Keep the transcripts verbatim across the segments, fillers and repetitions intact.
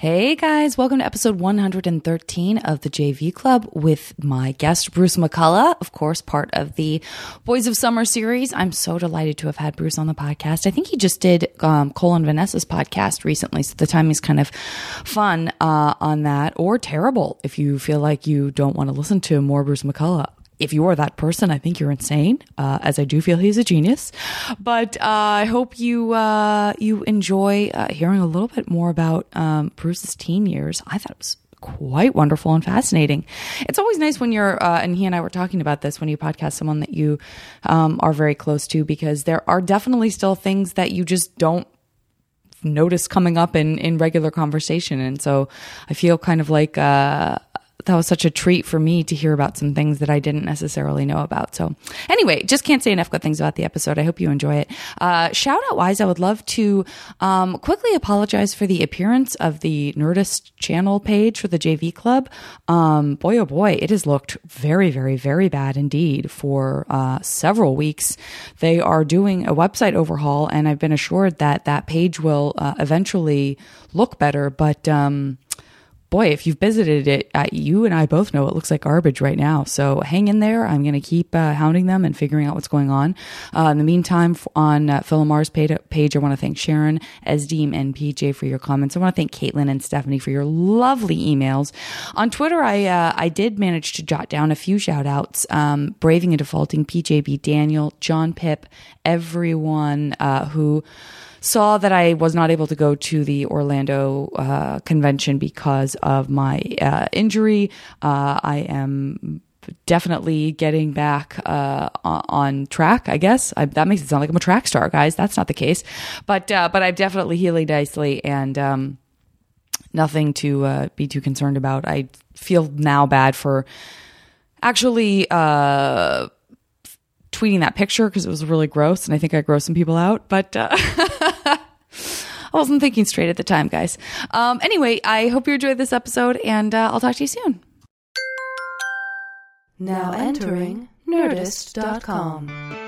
Hey guys, welcome to episode one hundred thirteen of the J V Club with my guest, Bruce McCullough, of course, part of the Boys of Summer series. I'm so delighted to have had Bruce on the podcast. I think he just did um, Cole and Vanessa's podcast recently, so the timing's kind of fun uh, on that, or terrible if you feel like you don't want to listen to more Bruce McCullough. If you are that person, I think you're insane, uh, as I do feel he's a genius. But uh, I hope you uh, you enjoy uh, hearing a little bit more about um, Bruce's teen years. I thought it was quite wonderful and fascinating. It's always nice when you're, uh, and he and I were talking about this, when you podcast someone that you um, are very close to, because there are definitely still things that you just don't notice coming up in, in regular conversation. And so I feel kind of like... Uh, that was such a treat for me to hear about some things that I didn't necessarily know about. So anyway, just can't say enough good things about the episode. I hope you enjoy it. Uh, shout out wise, I would love to um, quickly apologize for the appearance of the Nerdist channel page for the J V Club. Um, boy, oh boy, it has looked very, very, very bad indeed for uh, several weeks. They are doing a website overhaul, and I've been assured that that page will uh, eventually look better. But um boy, if you've visited it, uh, you and I both know it looks like garbage right now. So hang in there. I'm going to keep uh, hounding them and figuring out what's going on. Uh, in the meantime, on uh, Phil Lamar's page, page, I want to thank Sharon, Esdeem, and P J for your comments. I want to thank Caitlin and Stephanie for your lovely emails. On Twitter, I uh, I did manage to jot down a few shout outs. Um, Braving and Defaulting, P J B Daniel, John Pip, everyone uh, who... saw that I was not able to go to the Orlando uh, convention because of my uh, injury. Uh, I am definitely getting back uh, on track, I guess. I, that makes it sound like I'm a track star, guys. That's not the case. But uh, but I'm definitely healing nicely, and um, nothing to uh, be too concerned about. I feel now bad for actually... Uh, tweeting that picture because it was really gross, and I think I grossed some people out, but uh, I wasn't thinking straight at the time, guys. Um, anyway, I hope you enjoyed this episode, and uh, I'll talk to you soon. Now entering Nerdist dot com.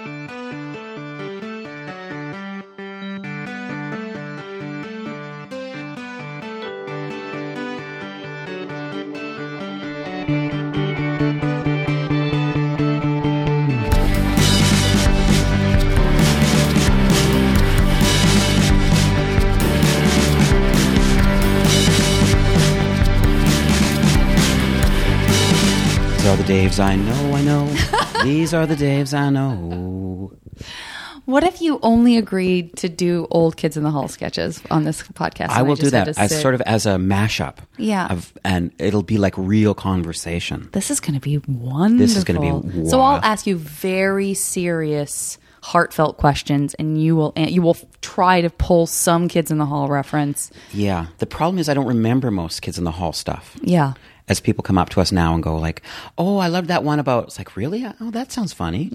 These are the Daves I know, I know. These are the Daves I know. What if you only agreed to do old Kids in the Hall sketches on this podcast? I will I do that as sort of as a mashup. Yeah. Of, and it'll be like real conversation. This is going to be wonderful. This is going to be wow. So I'll ask you very serious, heartfelt questions, and you will you will try to pull some Kids in the Hall reference. Yeah. The problem is I don't remember most Kids in the Hall stuff. Yeah. As people come up to us now and go like, oh, I love that one about, it's like, really? Oh, that sounds funny.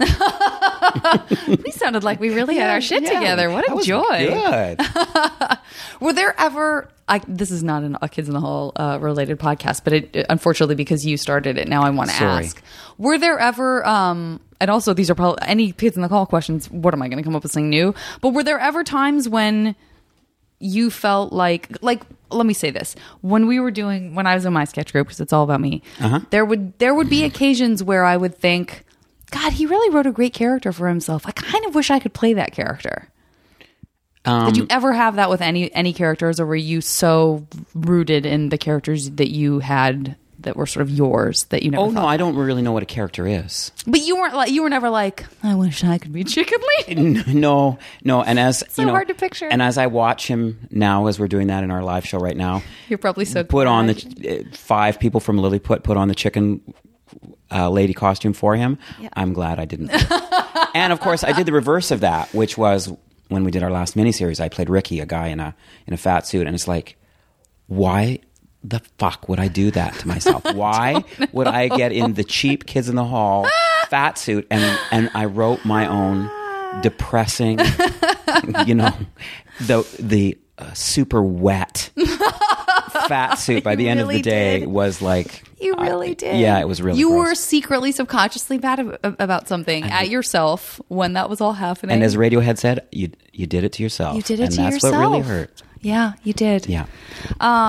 We sounded like we really had our shit yeah, together. What a joy. Good. Were there ever, I, this is not an, a Kids in the Hall uh, related podcast, but it, unfortunately, because you started it, now I want to ask. Were there ever, um, and also these are probably, any Kids in the Hall questions, what am I going to come up with something new? But were there ever times when you felt like, like, let me say this. When we were doing, when I was in my sketch group, because it's all about me, uh-huh. there would there would be occasions where I would think, God, he really wrote a great character for himself. I kind of wish I could play that character. Um, Did you ever have that with any any characters, or were you so rooted in the characters that you had that were sort of yours that you never? Oh no, I about? don't really know what a character is. But you weren't like you were never like, I wish I could be Chicken Lee. No, no, and as it's so you know, hard to picture. And as I watch him now, as we're doing that in our live show right now, you're probably so put glad. on the uh, five people from Lilliput put on the chicken uh, lady costume for him. Yeah. I'm glad I didn't. And of course, I did the reverse of that, which was when we did our last miniseries. I played Ricky, a guy in a in a fat suit, and it's like, why the fuck would I do that to myself? Why would I get in the cheap Kids in the Hall fat suit and and I wrote my own depressing, you know, the the uh, super wet fat suit by the you end really of the day did. Was like you really uh, did. Yeah, it was really. You gross. were secretly, subconsciously mad ab- about something and at yourself when that was all happening. And as Radiohead said, you you did it to yourself. You did it and to that's yourself. What really hurt. Yeah, you did. Yeah. Um,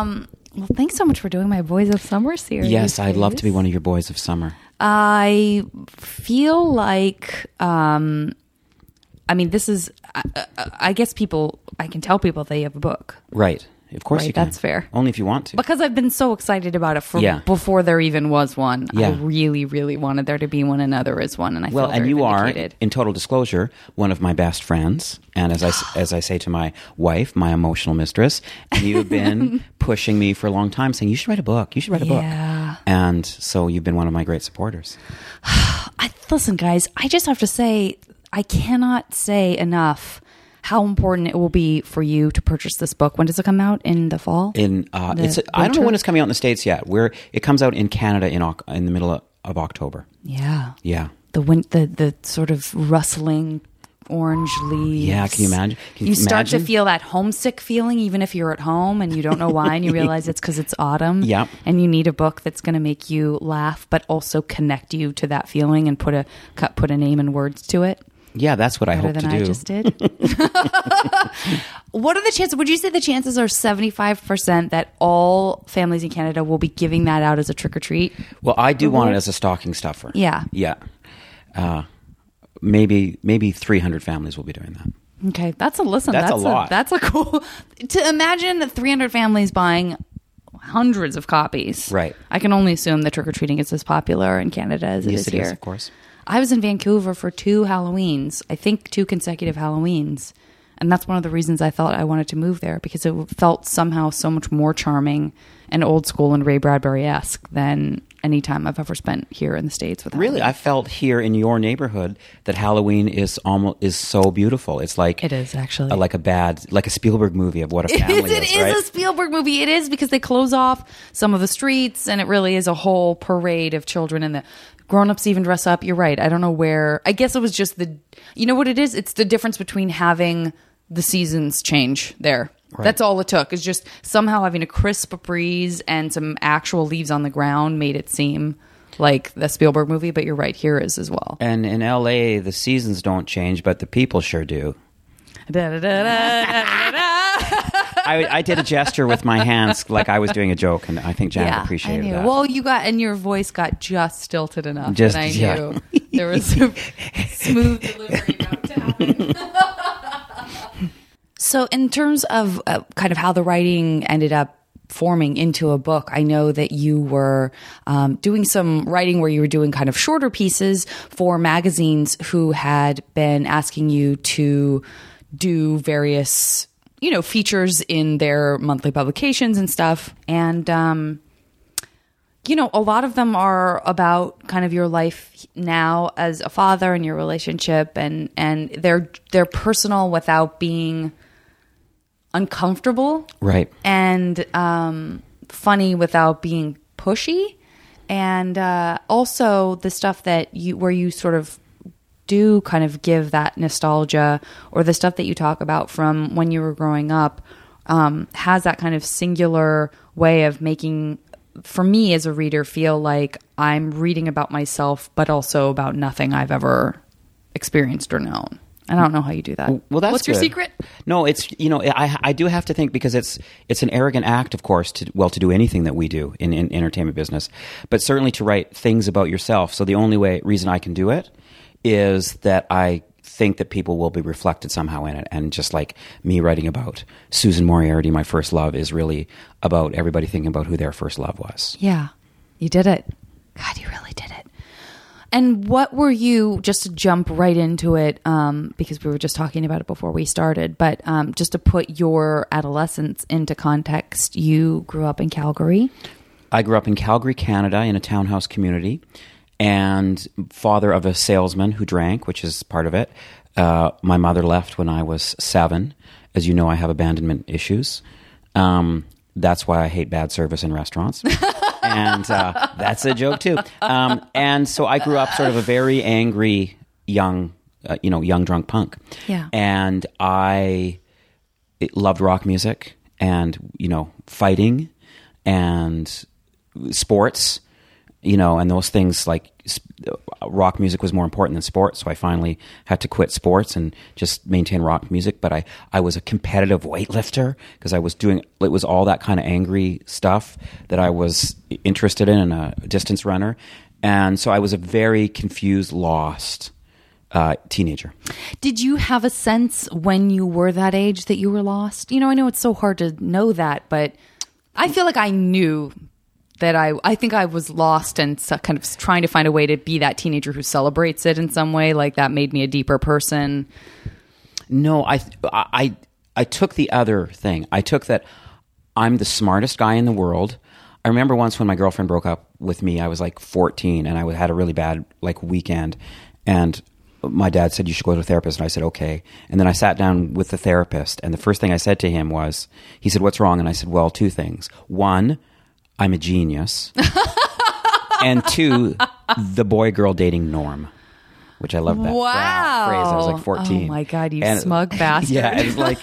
Well, thanks so much for doing my Boys of Summer series. Yes, I'd love please. to be one of your boys of summer. I feel like, um, I mean, this is, I, I guess people, I can tell people they have a book. Right. Of course Right, you can. that's fair. Only if you want to. Because I've been so excited about it for Yeah. before there even was one. Yeah. I really, really wanted there to be one, and now there is one, and I Well, feel and very you vindicated. are, in total disclosure, one of my best friends, and as I as I say to my wife, my emotional mistress, and you've been pushing me for a long time, saying you should write a book. You should write a Yeah. book. And so you've been one of my great supporters. I, listen, guys, I just have to say, I cannot say enough how important it will be for you to purchase this book. When does it come out? In the fall? In uh, The it's I don't know winter? when it's coming out in the States yet. Where it comes out in Canada in Oc- in the middle of, of October. Yeah. Yeah. The win- the the sort of rustling orange leaves. Yeah, can you imagine? Can you you start to imagine? feel that homesick feeling even if you're at home and you don't know why, and you realize it's because it's autumn. Yep. And you need a book that's going to make you laugh but also connect you to that feeling and put a cut put a name and words to it. Yeah, that's what I Better hope than to I do. just did. What are the chances? Would you say the chances are seventy-five percent that all families in Canada will be giving that out as a trick or treat? Well, I do want it as a stocking stuffer. Yeah. Yeah. Uh, maybe maybe three hundred families will be doing that. Okay, that's a listen. That's a That's, lot. That's a cool. To imagine three hundred families buying hundreds of copies. Right. I can only assume that trick or treating is as popular in Canada as it Yes, is it here. is, of course. I was in Vancouver for two Halloweens. I think two consecutive Halloweens. And that's one of the reasons I thought I wanted to move there, because it felt somehow so much more charming and old school and Ray Bradbury-esque than any time I've ever spent here in the States with Really, Halloween. I felt here in your neighborhood that Halloween is almost is so beautiful. It's like It is, actually. a, like a bad like a Spielberg movie of what a family It is, it is, is right? a Spielberg movie. It is, because they close off some of the streets, and it really is a whole parade of children, and the grown-ups even dress up. You're right. I don't know where. I guess it was just the, you know what it is? It's the difference between having the seasons change there. Right. That's all it took, is just somehow having a crisp breeze and some actual leaves on the ground made it seem like the Spielberg movie. But you're right, here is as well. And in L A, the seasons don't change, but the people sure do. I, I did a gesture with my hands like I was doing a joke, and I think Janet Yeah, appreciated I knew. that. Well, you got, and your voice got just stilted enough Just- that I yeah. knew there was a smooth delivery about to happen. So, in terms of uh, kind of how the writing ended up forming into a book, I know that you were um, doing some writing where you were doing kind of shorter pieces for magazines who had been asking you to do various, you know, features in their monthly publications and stuff. And, um, you know, a lot of them are about kind of your life now as a father and your relationship, and, and they're, they're personal without being uncomfortable. Right. And, um, funny without being pushy. And, uh, also the stuff that you, where you sort of do kind of give that nostalgia, or the stuff that you talk about from when you were growing up, um, has that kind of singular way of making, for me as a reader, feel like I'm reading about myself, but also about nothing I've ever experienced or known. I don't know how you do that. Well, that's What's your good. secret? No, it's, you know, I I do have to think, because it's it's an arrogant act, of course, to well to do anything that we do in, in entertainment business, but certainly to write things about yourself. So the only way reason I can do it is that I think that people will be reflected somehow in it, and just like me writing about Susan Moriarty, my first love, is really about everybody thinking about who their first love was. Yeah, you did it. God, you really did it. And what were you, just to jump right into it, um, because we were just talking about it before we started, but um, just to put your adolescence into context, you grew up in Calgary. I grew up in Calgary, Canada, in a townhouse community, and father of a salesman who drank, which is part of it. Uh, my mother left when I was seven. As you know, I have abandonment issues. Um, that's why I hate bad service in restaurants. And uh, that's a joke too. Um, and so I grew up sort of a very angry young, uh, you know, young drunk punk. Yeah. And I loved rock music, and, you know, fighting and sports. you know, and those things like rock music was more important than sports. So I finally had to quit sports and just maintain rock music. But I, I was a competitive weightlifter because I was doing, it was all that kind of angry stuff that I was interested in, and a distance runner. And so I was a very confused, lost uh, teenager. Did you have a sense when you were that age that you were lost? You know, I know it's so hard to know that, but I feel like I knew that I, I think I was lost and so kind of trying to find a way to be that teenager who celebrates it in some way. Like that made me a deeper person. No, I, I, I took the other thing. I took that I'm the smartest guy in the world. I remember once when my girlfriend broke up with me, I was like fourteen and I had a really bad like weekend, and my dad said, you should go to a therapist. And I said, okay. And then I sat down with the therapist, and the first thing I said to him was, he said, what's wrong? And I said, well, two things. One, I'm a genius. And two, the boy-girl dating norm, which I love that, wow. that phrase. I was like fourteen. Oh my God, you and, smug bastard. Yeah, it's like,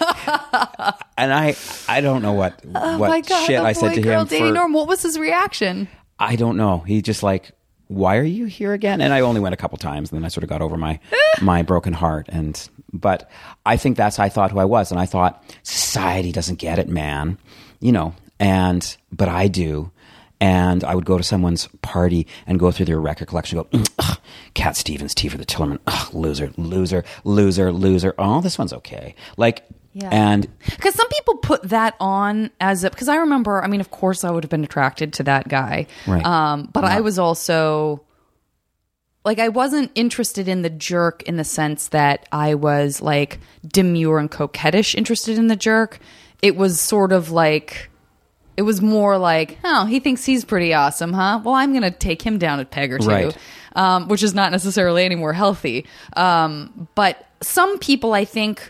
and I I don't know what, oh what my God, shit I said to him. Dating for, norm. What was his reaction? I don't know. He just like, why are you here again? And I only went a couple times, and then I sort of got over my my broken heart. And but I think that's I thought who I was, and I thought society doesn't get it, man. You know, and but I do. And I would go to someone's party and go through their record collection and go, mm, ugh, Cat Stevens, Tea for the Tillerman, ugh, loser, loser, loser, loser. Oh, this one's okay. Like, yeah. And because some people put that on as a, because I remember, I mean, of course I would have been attracted to that guy. Right. Um, but yeah. I was also like, I wasn't interested in the jerk in the sense that I was like demure and coquettish interested in the jerk. It was sort of like, it was more like, oh, he thinks he's pretty awesome, huh? Well, I'm going to take him down a peg or two, right. um, which is not necessarily any more healthy. Um, but some people, I think,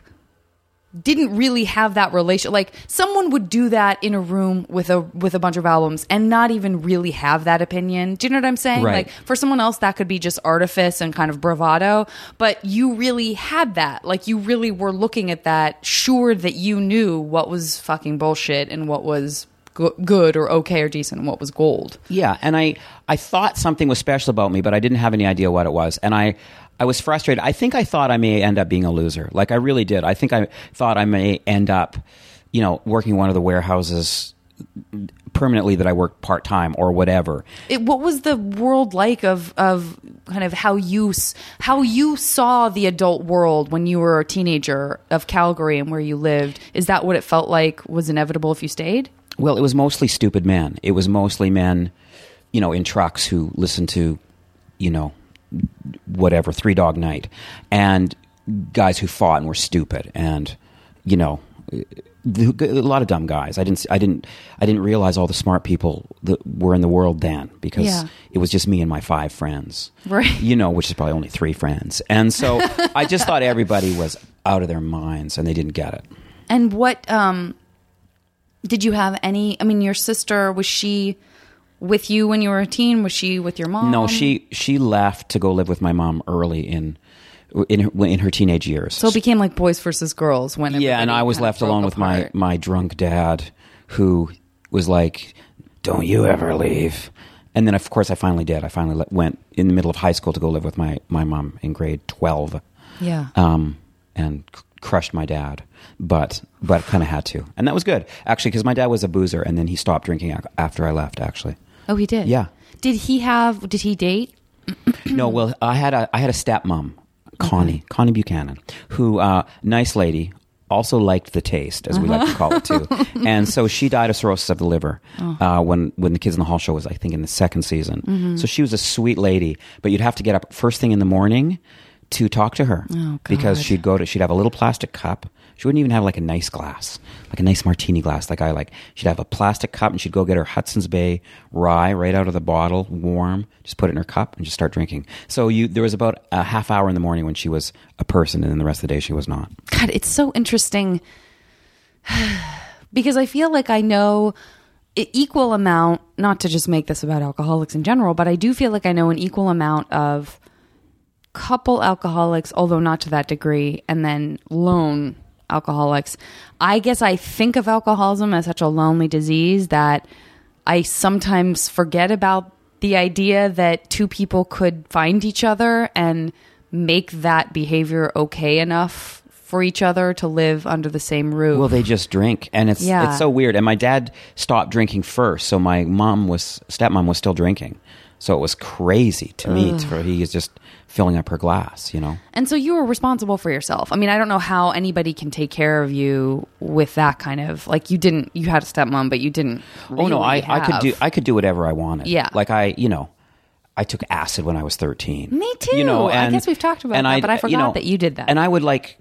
didn't really have that relation. Like, someone would do that in a room with a with a bunch of albums and not even really have that opinion. Do you know what I'm saying? Right. Like, for someone else, that could be just artifice and kind of bravado. But you really had that. Like, you really were looking at that, sure that you knew what was fucking bullshit and what was good or okay or decent and what was gold. Yeah, and I, I thought something was special about me, but I didn't have any idea what it was. And I, I was frustrated. I think I thought I may end up being a loser. Like, I really did. I think I thought I may end up, you know, working one of the warehouses permanently that I worked part-time or whatever. It, what was the world like of, of kind of how you, how you saw the adult world when you were a teenager of Calgary and where you lived? Is that what it felt like was inevitable if you stayed? Well, it was mostly stupid men. It was mostly men, you know, in trucks who listened to, you know, whatever, Three Dog Night, and guys who fought and were stupid, and, you know, a lot of dumb guys. I didn't, I didn't, I didn't realize all the smart people that were in the world then, because yeah. it was just me and my five friends, right? You know, which is probably only three friends, and so I just thought everybody was out of their minds and they didn't get it. And what? Um, Did you have any, I mean, your sister, was she with you when you were a teen? Was she with your mom? No, she she left to go live with my mom early in in her, in her teenage years. So it became like boys versus girls when yeah, and I was left alone with my, my drunk dad, who was like, don't you ever leave. And then, of course, I finally did. I finally went in the middle of high school to go live with my, my mom in grade twelve. Yeah. Um, and c- crushed my dad. But but kind of had to. And that was good, actually, because my dad was a boozer, and then he stopped drinking ac- after I left, actually. Oh, he did? Yeah. Did he have, did he date? No, well, I had a I had a stepmom, Connie, okay. Connie Buchanan, who, uh, nice lady, also liked the taste, as we uh-huh. like to call it, too. And so she died of cirrhosis of the liver oh. uh, when, when the Kids in the Hall show was, I think, in the second season. Mm-hmm. So she was a sweet lady, but you'd have to get up first thing in the morning to talk to her, oh, because she'd go to, she'd have a little plastic cup. She wouldn't even have like a nice glass, like a nice martini glass like I like. She'd have a plastic cup, and she'd go get her Hudson's Bay rye right out of the bottle, warm, just put it in her cup and just start drinking. So you, there was about a half hour in the morning when she was a person, and then the rest of the day she was not. God, it's so interesting because I feel like I know an equal amount, not to just make this about alcoholics in general, but I do feel like I know an equal amount of couple alcoholics, although not to that degree, and then lone alcoholics. I guess I think of alcoholism as such a lonely disease that I sometimes forget about the the idea that two people could find each other and make that behavior okay enough for each other to live under the same roof. Well, they just drink, and it's Yeah. it's so weird. And my dad stopped drinking first, so my mom was stepmom was still drinking. So it was crazy to me. For he is just filling up her glass, you know. And so you were responsible for yourself. I mean, I don't know how anybody can take care of you with that kind of, like, you didn't, you had a stepmom, but you didn't really Oh no, I, I could have- do I could do whatever I wanted. Yeah. like I you know, I took acid when I was thirteen. Me too. You know, I and, guess we've talked about and that, but I forgot you know, that you did that. And I would like,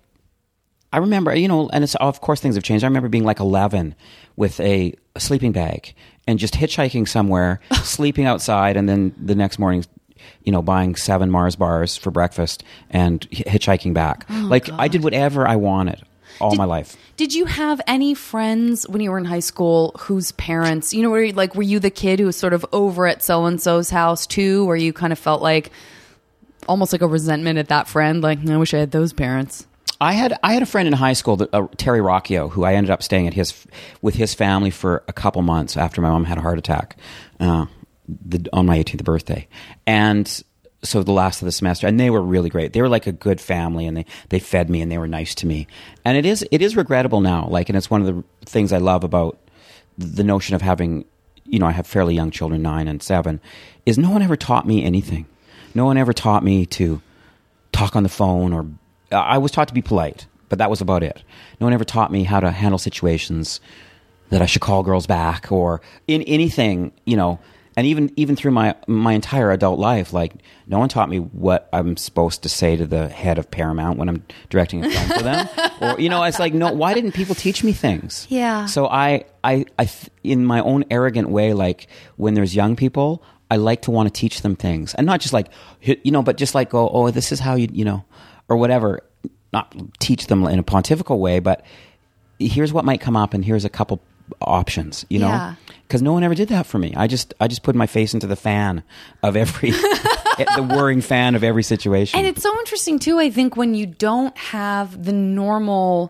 I remember, you know, and it's of course things have changed. I remember being like eleven with a, a sleeping bag and just hitchhiking somewhere, sleeping outside, and then the next morning, you know, buying seven Mars bars for breakfast and h- hitchhiking back. Oh, like I did whatever I wanted all Did- my life. Did you have any friends when you were in high school whose parents, you know, were you, like, were you the kid who was sort of over at so and so's house too, where you kind of felt like almost like a resentment at that friend, like, I wish I had those parents? I had I had a friend in high school, that, uh, Terry Rocchio, who I ended up staying at his with his family for a couple months after my mom had a heart attack uh, the, on my eighteenth birthday, and so the last of the semester, and they were really great. They were like a good family, and they, they fed me and they were nice to me. And it is it is regrettable now, like, and it's one of the things I love about the notion of having, you know, I have fairly young children, nine and seven, is no one ever taught me anything. No one ever taught me to talk on the phone, or I was taught to be polite, but that was about it. No one ever taught me how to handle situations, that I should call girls back, or in anything, you know. And even even through my my entire adult life, like, no one taught me what I'm supposed to say to the head of Paramount when I'm directing a film for them. Or, you know, it's like, no, why didn't people teach me things? Yeah. So I, I, I, in my own arrogant way, like, when there's young people, I like to want to teach them things. And not just like, you know, but just like go, oh, this is how you, you know, or whatever. Not teach them in a pontifical way, but here's what might come up, and here's a couple options, you know? Yeah. Because no one ever did that for me. I just I just put my face into the fan of every, the whirring fan of every situation. And it's so interesting too, I think, when you don't have the normal,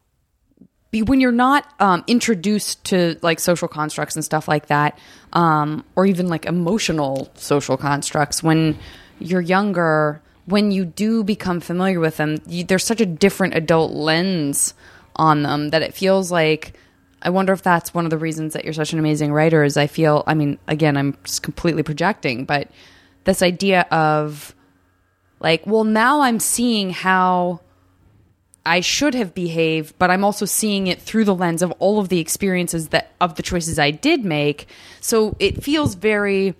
when you're not um, introduced to like social constructs and stuff like that, um, or even like emotional social constructs, when you're younger, when you do become familiar with them, you, there's such a different adult lens on them that it feels like, I wonder if that's one of the reasons that you're such an amazing writer. Is I feel, I mean, again, I'm just completely projecting, but this idea of like, well, now I'm seeing how I should have behaved, but I'm also seeing it through the lens of all of the experiences that of the choices I did make. So it feels very,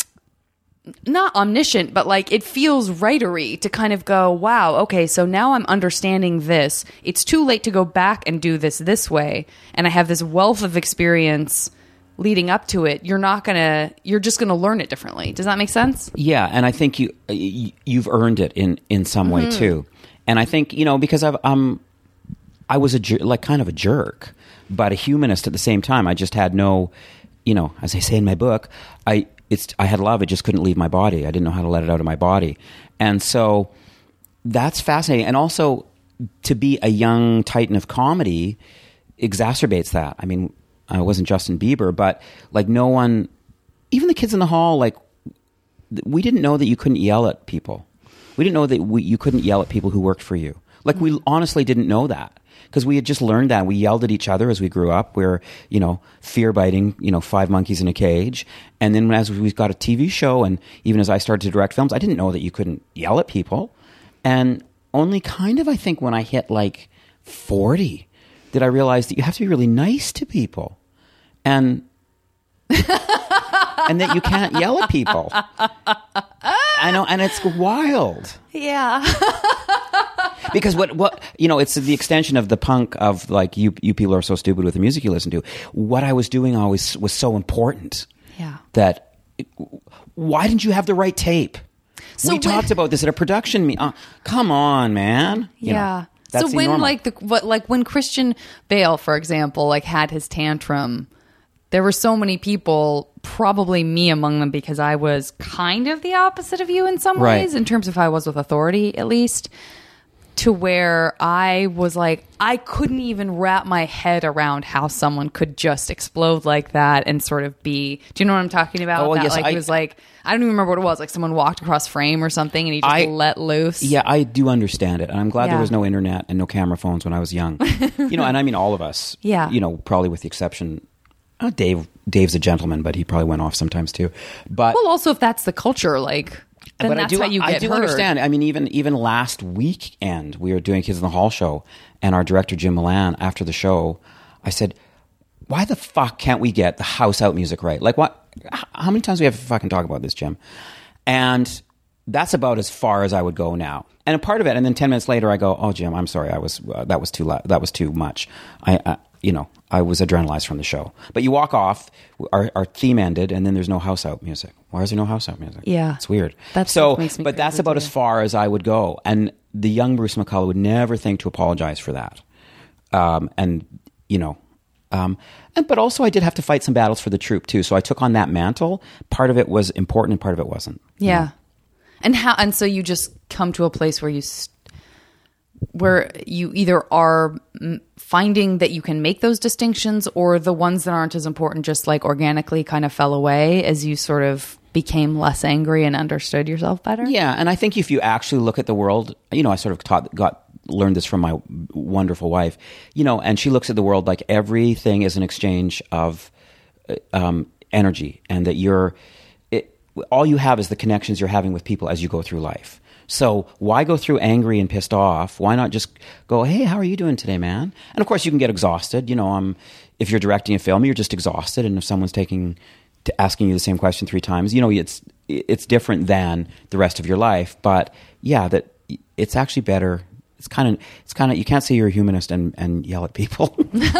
not omniscient, but like it feels writery to kind of go, wow, okay, so now I'm understanding this. It's too late to go back and do this this way. And I have this wealth of experience leading up to it. You're not going to, you're just going to learn it differently. Does that make sense? Yeah, and I think you, you you've earned it in, in some way Mm-hmm. too. And I think, you know, because I've, um, I was a jer- like kind of a jerk, but a humanist at the same time. I just had no, you know, as I say in my book, I it's I had love, it just couldn't leave my body. I didn't know how to let it out of my body, and so that's fascinating. And also, to be a young titan of comedy exacerbates that. I mean, I wasn't Justin Bieber, but like no one, even the kids in the hall, like we didn't know that you couldn't yell at people. We didn't know that we, you couldn't yell at people who worked for you. Like we honestly didn't know that. Because we had just learned that. We yelled at each other as we grew up. We were, you know, fear biting, you know, five monkeys in a cage. And then as we got a T V show, and even as I started to direct films, I didn't know that you couldn't yell at people. And only kind of, I think, when I hit like forty, did I realize that you have to be really nice to people. And and that you can't yell at people. I know, and it's wild. Yeah. Because what, what, you know, it's the extension of the punk of like, you, you people are so stupid with the music you listen to. What I was doing always was so important. Yeah. That, why didn't you have the right tape? So we when- talked about this at a production meeting. Uh, come on, man. You Yeah. know, that's so the when normal. like the what like when Christian Bale, for example, like had his tantrum, there were so many people, probably me among them, because I was kind of the opposite of you in some Right. ways, in terms of how I was with authority, at least. to where I was like, I couldn't even wrap my head around how someone could just explode like that and sort of be, do you know what I'm talking about? Oh, that, yes, like, I- it was like, I don't even remember what it was. Like someone walked across frame or something and he just I- let loose. Yeah, I do understand it. And I'm glad Yeah. there was no internet and no camera phones when I was young. You know, and I mean all of us. Yeah. You know, probably with the exception, uh, Dave. Dave's a gentleman, but he probably went off sometimes too. But Well, also, if that's the culture, like, then but that's I do, how you get I do heard. understand. I mean, even even last weekend, we were doing Kids in the Hall show, and our director Jim Milan, after the show, I said, "Why the fuck can't we get the house out music right? Like, what? h- How many times do we have to fucking talk about this, Jim?" And that's about as far as I would go now. And a part of it, and then ten minutes later, I go, "Oh, Jim, I'm sorry. I was uh, that was too la- that was too much. I, I you know, I was adrenalized from the show." But you walk off, our, our theme ended, and then there's no house out music. Why is there no house out music? Yeah. It's weird. That so, stuff makes me but that's crazy, about too. as far as I would go. And the young Bruce McCullough would never think to apologize for that. Um, and you know, um, and but also I did have to fight some battles for the troupe too. So I took on that mantle. Part of it was important, and part of it wasn't. Yeah. And how, and so you just come to a place where you, st- where you either are mm, finding that you can make those distinctions, or the ones that aren't as important just like organically kind of fell away as you sort of became less angry and understood yourself better. Yeah, and I think if you actually look at the world, you know, I sort of taught, got learned this from my wonderful wife, you know, and she looks at the world like everything is an exchange of uh, um, energy, and that you're, it, all you have is the connections you're having with people as you go through life. So why go through angry and pissed off? Why not just go, "Hey, how are you doing today, man?" And of course, you can get exhausted. You know, um, if you're directing a film, you're just exhausted, and if someone's taking to asking you the same question three times, you know, it's it's different than the rest of your life. But yeah, that it's actually better. It's kind of it's kind of you can't say you're a humanist and and yell at people.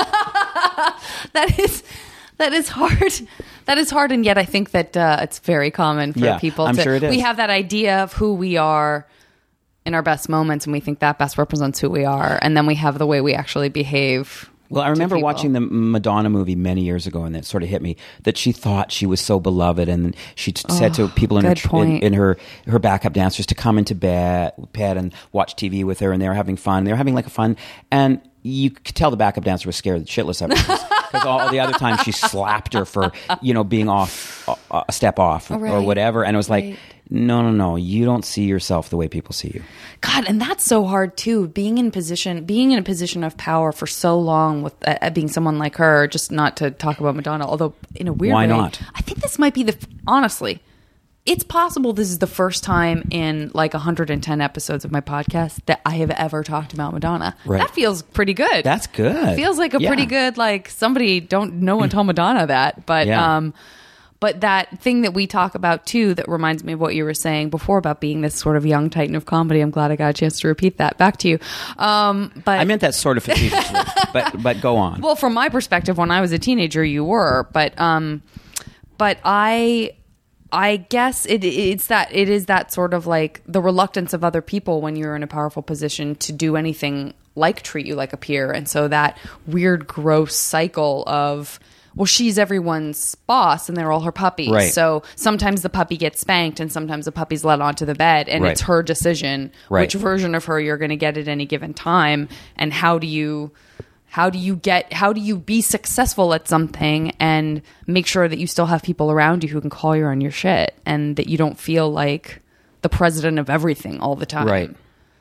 That is, that is hard. That is hard. And yet I think that uh, it's very common for Yeah, people I'm to, sure it is. we have that idea of who we are in our best moments, and we think that best represents who we are. And then we have the way we actually behave. Well, I remember people. watching the Madonna movie many years ago, and it sort of hit me that she thought she was so beloved, and she t- said to people in her, good tr- in, point. in her her backup dancers to come into bed, bed and watch T V with her, and they were having fun. They were having like a fun, and you could tell the backup dancer was scared shitless of her because all the other times she slapped her for you know being off a, a step off or Right. whatever, and it was like, Right. no, no, no, you don't see yourself the way people see you. God, and that's so hard too. Being in position, being in a position of power for so long, with uh, being someone like her. Just not to talk about Madonna, although in a weird Why way, not? I think this might be the honestly. It's possible this is the first time in like one hundred ten episodes of my podcast that I have ever talked about Madonna. Right. That feels pretty good. That's good. Feels like a Yeah. pretty good, like somebody don't no one told Madonna that, but Yeah. um, but that thing that we talk about too that reminds me of what you were saying before about being this sort of young titan of comedy. I'm glad I got a chance to repeat that back to you. Um, but I meant that sort of facetiously, but but go on. well, from my perspective, when I was a teenager, you were, but um, but I. I guess it, it's that it is that sort of like the reluctance of other people when you're in a powerful position to do anything like treat you like a peer. And so that weird, gross cycle of, well, she's everyone's boss and they're all her puppies. Right. So sometimes the puppy gets spanked and sometimes the puppy's let onto the bed, and Right. it's her decision Right. which version of her you're going to get at any given time. And how do you... How do you get, how do you be successful at something and make sure that you still have people around you who can call you on your shit and that you don't feel like the president of everything all the time? Right.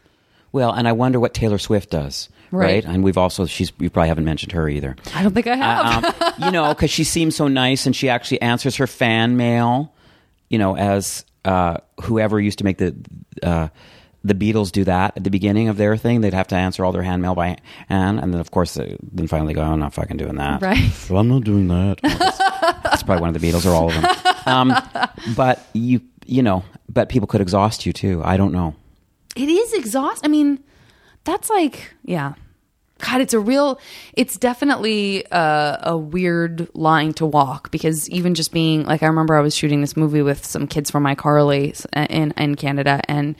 Well, and I wonder what Taylor Swift does. Right. Right. And we've also, she's, you probably haven't mentioned her either. I don't think I have. Uh, um, you know, because she seems so nice and she actually answers her fan mail, you know, as uh, whoever used to make the, uh, the Beatles do that at the beginning of their thing. They'd have to answer all their hand mail by hand. And then, of course, they, then finally go, "Oh, I'm not fucking doing that." Right. Well, I'm not doing that. Well, that's, that's probably one of the Beatles or all of them. Um, but you, you know, but people could exhaust you too. I don't know. It is exhausting. I mean, that's like, yeah. God, it's a real, it's definitely a, a weird line to walk, because even just being, like, I remember I was shooting this movie with some kids from iCarly in, in Canada, and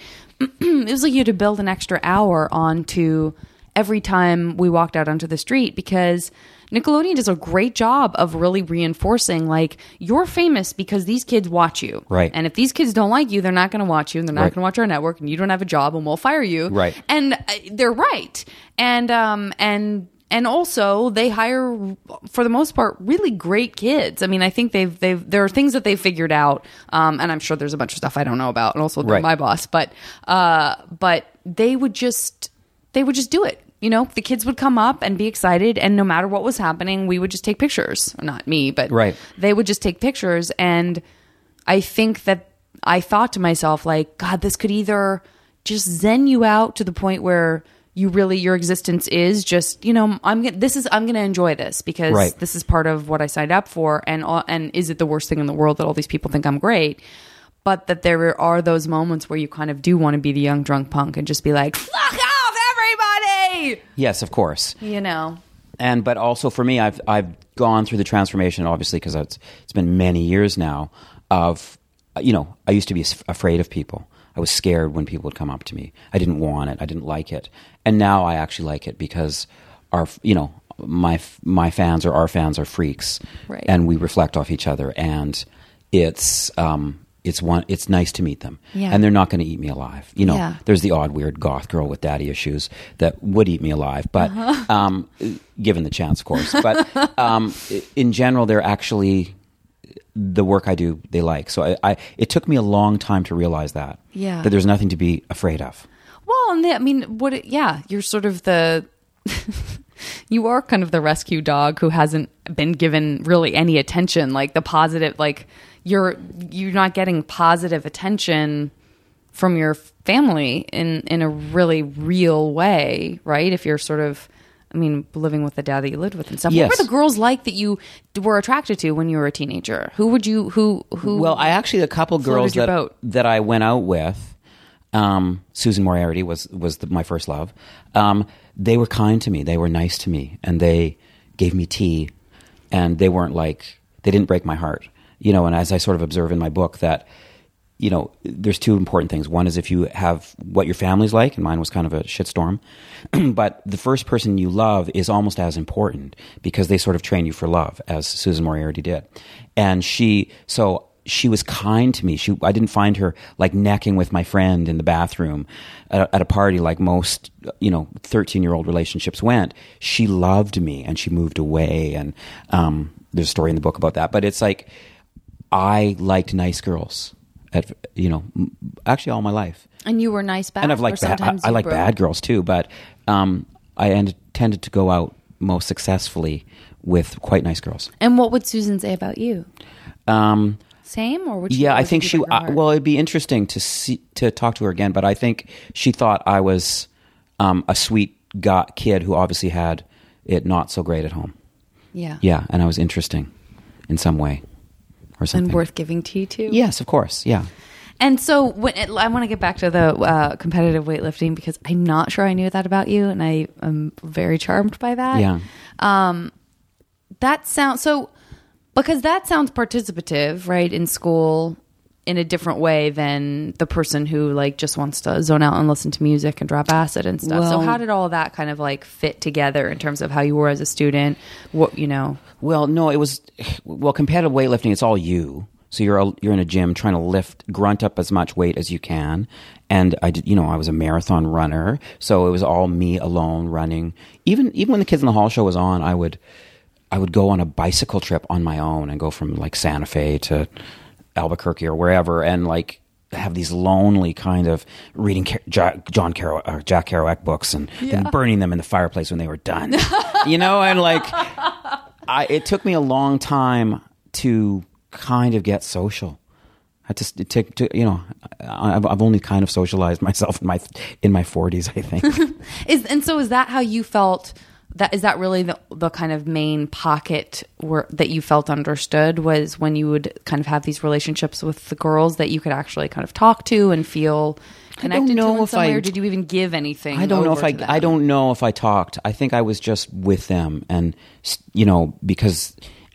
it was like you had to build an extra hour onto every time we walked out onto the street, because Nickelodeon does a great job of really reinforcing, like, you're famous because these kids watch you. Right. And if these kids don't like you, they're not going to watch you, and they're not Right. going to watch our network, and you don't have a job, and we'll fire you. Right. And uh, they're right. And, um, and, and also they hire, for the most part, really great kids. I mean, I think they've, they've, there are things that they've figured out. Um, and I'm sure there's a bunch of stuff I don't know about, and also they're Right. my boss, but, uh, but they would just, they would just do it. You know, the kids would come up and be excited, and no matter what was happening, we would just take pictures. Not me, but Right. they would just take pictures. And I think that I thought to myself, like, God, this could either just zen you out to the point where you really, your existence is just, you know, I'm gonna, this is, I'm going to enjoy this because Right. this is part of what I signed up for. And, all, and is it the worst thing in the world that all these people think I'm great? But that there are those moments where you kind of do want to be the young drunk punk and just be like, fuck off, everybody! Yes, of course. You know? And but also for me, I've I've gone through the transformation, obviously, because it's it's been many years now. Of you know, I used to be afraid of people. I was scared when people would come up to me. I didn't want it. I didn't like it. And now I actually like it because our you know my my fans or our fans are freaks, Right. and we reflect off each other. And it's um it's one it's nice to meet them, Yeah. and they're not going to eat me alive. You know, Yeah. there's the odd weird goth girl with daddy issues that would eat me alive, but Uh-huh. um, given the chance, of course. But um, in general, they're actually the work I do. They like. So I, I, it took me a long time to realize that. Yeah. That there's nothing to be afraid of. Well, and they, I mean, what? It, yeah, you're sort of the. You are kind of the rescue dog who hasn't been given really any attention, like the positive, like you're you're not getting positive attention from your family in in a really real way, right? If you're sort of, I mean, living with the dad that you lived with and stuff. Yes. What were the girls like that you were attracted to when you were a teenager? Who would you who who? Well, I actually a couple floated girls your that boat? that I went out with. Um, Susan Moriarty was was the, my first love. Um, they were kind to me. They were nice to me, and they gave me tea. And they weren't like they didn't break my heart, you know. And as I sort of observe in my book, that you know, there's two important things. One is if you have what your family's like, and mine was kind of a shitstorm. But the first person you love is almost as important because they sort of train you for love, as Susan Moriarty did. And she so. She was kind to me. She, I didn't find her like necking with my friend in the bathroom at, at a party like most, you know, thirteen-year-old relationships went. She loved me, and she moved away. And um, there's a story in the book about that. But it's like I liked nice girls, at you know, actually all my life. And you were nice back. And I've liked bad. I, I like bad girls too. But um, I ended, tended to go out most successfully with quite nice girls. And what would Susan say about you? Um, Same or would she? Yeah, I would think you she. break her Uh, heart? well, it'd be interesting to see to talk to her again. But I think she thought I was um, a sweet guy, kid who obviously had it not so great at home. yeah, Yeah, and I was interesting in some way or something. and worth giving tea to. Yes, of course. Yeah. And so when it, I want to get back to the uh, competitive weightlifting because I'm not sure I knew that about you, and I am very charmed by that. Yeah. Um, that sounds so because that sounds participative, right? In school, in a different way than the person who like just wants to zone out and listen to music and drop acid and stuff. so Well- how did all of that kind of like fit together in terms of how you were as a student? What you know? Well, no, it was well competitive weightlifting. It's all you. So you're a, you're in a gym trying to lift, grunt up as much weight as you can. And I did, you know, I was a marathon runner, so it was all me alone running. Even even when the Kids in the Hall show was on, I would I would go on a bicycle trip on my own and go from like Santa Fe to Albuquerque or wherever, and like have these lonely kind of reading Car- Jack, John Kerouac, or Jack Kerouac books and then burning them in the fireplace when they were done. You know, and like I, it took me a long time to kind of get social. I just it took to you know I've, I've only kind of socialized myself in my in my forties, I think. Is and so is that how you felt? That is that really the the kind of main pocket where that you felt understood was when you would kind of have these relationships with the girls that you could actually kind of talk to and feel connected know to in if some way, I- or did you even give anything? I don't know over if I to them? I don't know if I talked. I think I was just with them and you know because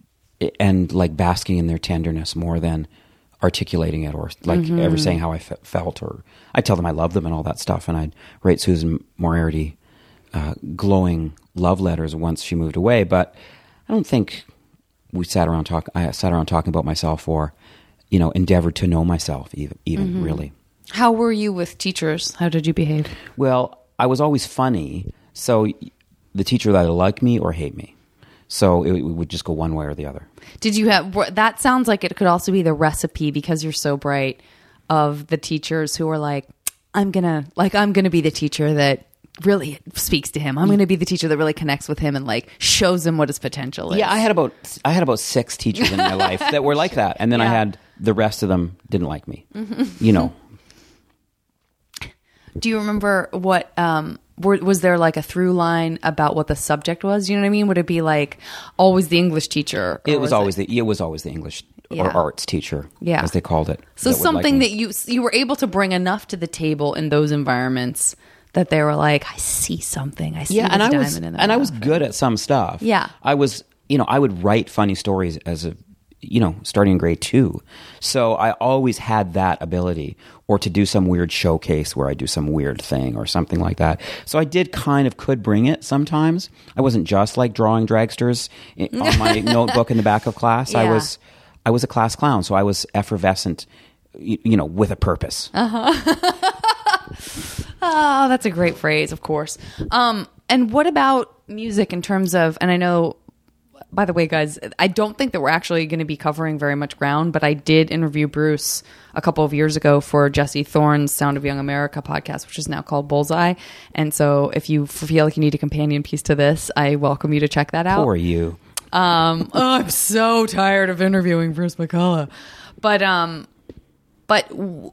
and like basking in their tenderness more than articulating it or like Mm-hmm. ever saying how I fe- felt, or I tell them I love them and all that stuff, and I'd write Susan Moriarty uh, glowing love letters once she moved away. But I don't think we sat around talk. I sat around talking about myself, or you know, endeavored to know myself. Even, even mm-hmm. really. How were you with teachers? How did you behave? Well, I was always funny, so the teacher would either like me or hate me. So it, it would just go one way or the other. Did you have? That sounds like it could also be the recipe, because you're so bright, of the teachers who are like, I'm gonna like I'm gonna be the teacher that really speaks to him. I'm going to be the teacher that really connects with him and like shows him what his potential is. Yeah, I had about I had about six teachers in my life that were like that, and then yeah. I had the rest of them didn't like me. Mm-hmm. You know. Do you remember what? Um, were, was there like a through line about what the subject was? You know what I mean? Would it be like always the English teacher? It was, was always it? the it was always the English yeah. or arts teacher, yeah. as they called it. So something like that you you were able to bring enough to the table in those environments that they were like, I see something. I see yeah, this and I diamond was, in the and I was rough. good at some stuff. Yeah, I was. You know, I would write funny stories as a, you know, starting in grade two. So I always had that ability, or to do some weird showcase where I do some weird thing or something like that. So I did kind of could bring it sometimes. I wasn't just like drawing dragsters in, on my notebook in the back of class. Yeah. I was, I was a class clown, so I was effervescent, you, you know, with a purpose. Uh-huh. Oh, that's a great phrase, of course. Um, and what about music in terms of, and I know, by the way, guys, I don't think that we're actually going to be covering very much ground, but I did interview Bruce a couple of years ago for Jesse Thorne's Sound of Young America podcast, which is now called Bullseye. And so if you feel like you need a companion piece to this, I welcome you to check that out. Poor you. Um, oh, I'm so tired of interviewing Bruce McCullough. But, um, but... W-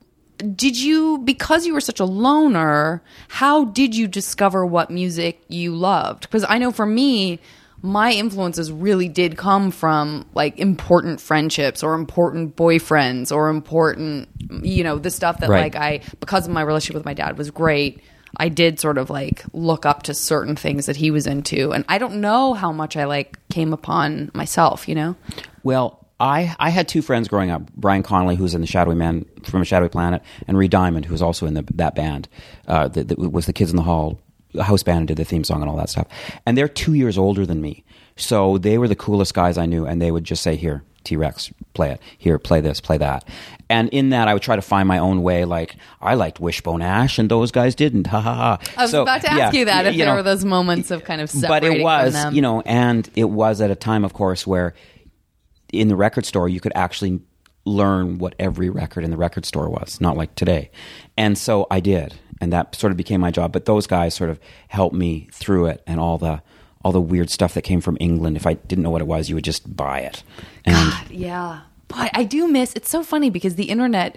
Did you, because you were such a loner, how did you discover what music you loved? Because I know for me, my influences really did come from like important friendships or important boyfriends or important, you know, the stuff that right. like I, because of my relationship with my dad was great, I did sort of like look up to certain things that he was into. And I don't know how much I like came upon myself, you know? Well, I, I had two friends growing up, Brian Connolly, who's in the Shadowy Man from a Shadowy Planet, and Reed Diamond, who was also in the, that band, uh, that, that was the Kids in the Hall house band and did the theme song and all that stuff. And they're two years older than me. So they were the coolest guys I knew, and they would just say, here, T-Rex, play it. Here, play this, play that. And in that, I would try to find my own way, like, I liked Wishbone Ash, and those guys didn't, ha ha ha. I was so, about to ask yeah, you that, if you there know, were those moments of kind of separating but it was, from them. You know, and it was at a time, of course, where in the record store, you could actually learn what every record in the record store was, not like today. And so I did, and that sort of became my job. But those guys sort of helped me through it, and all the all the weird stuff that came from England. If I didn't know what it was, you would just buy it. And God, yeah. But I do miss, it's so funny because the internet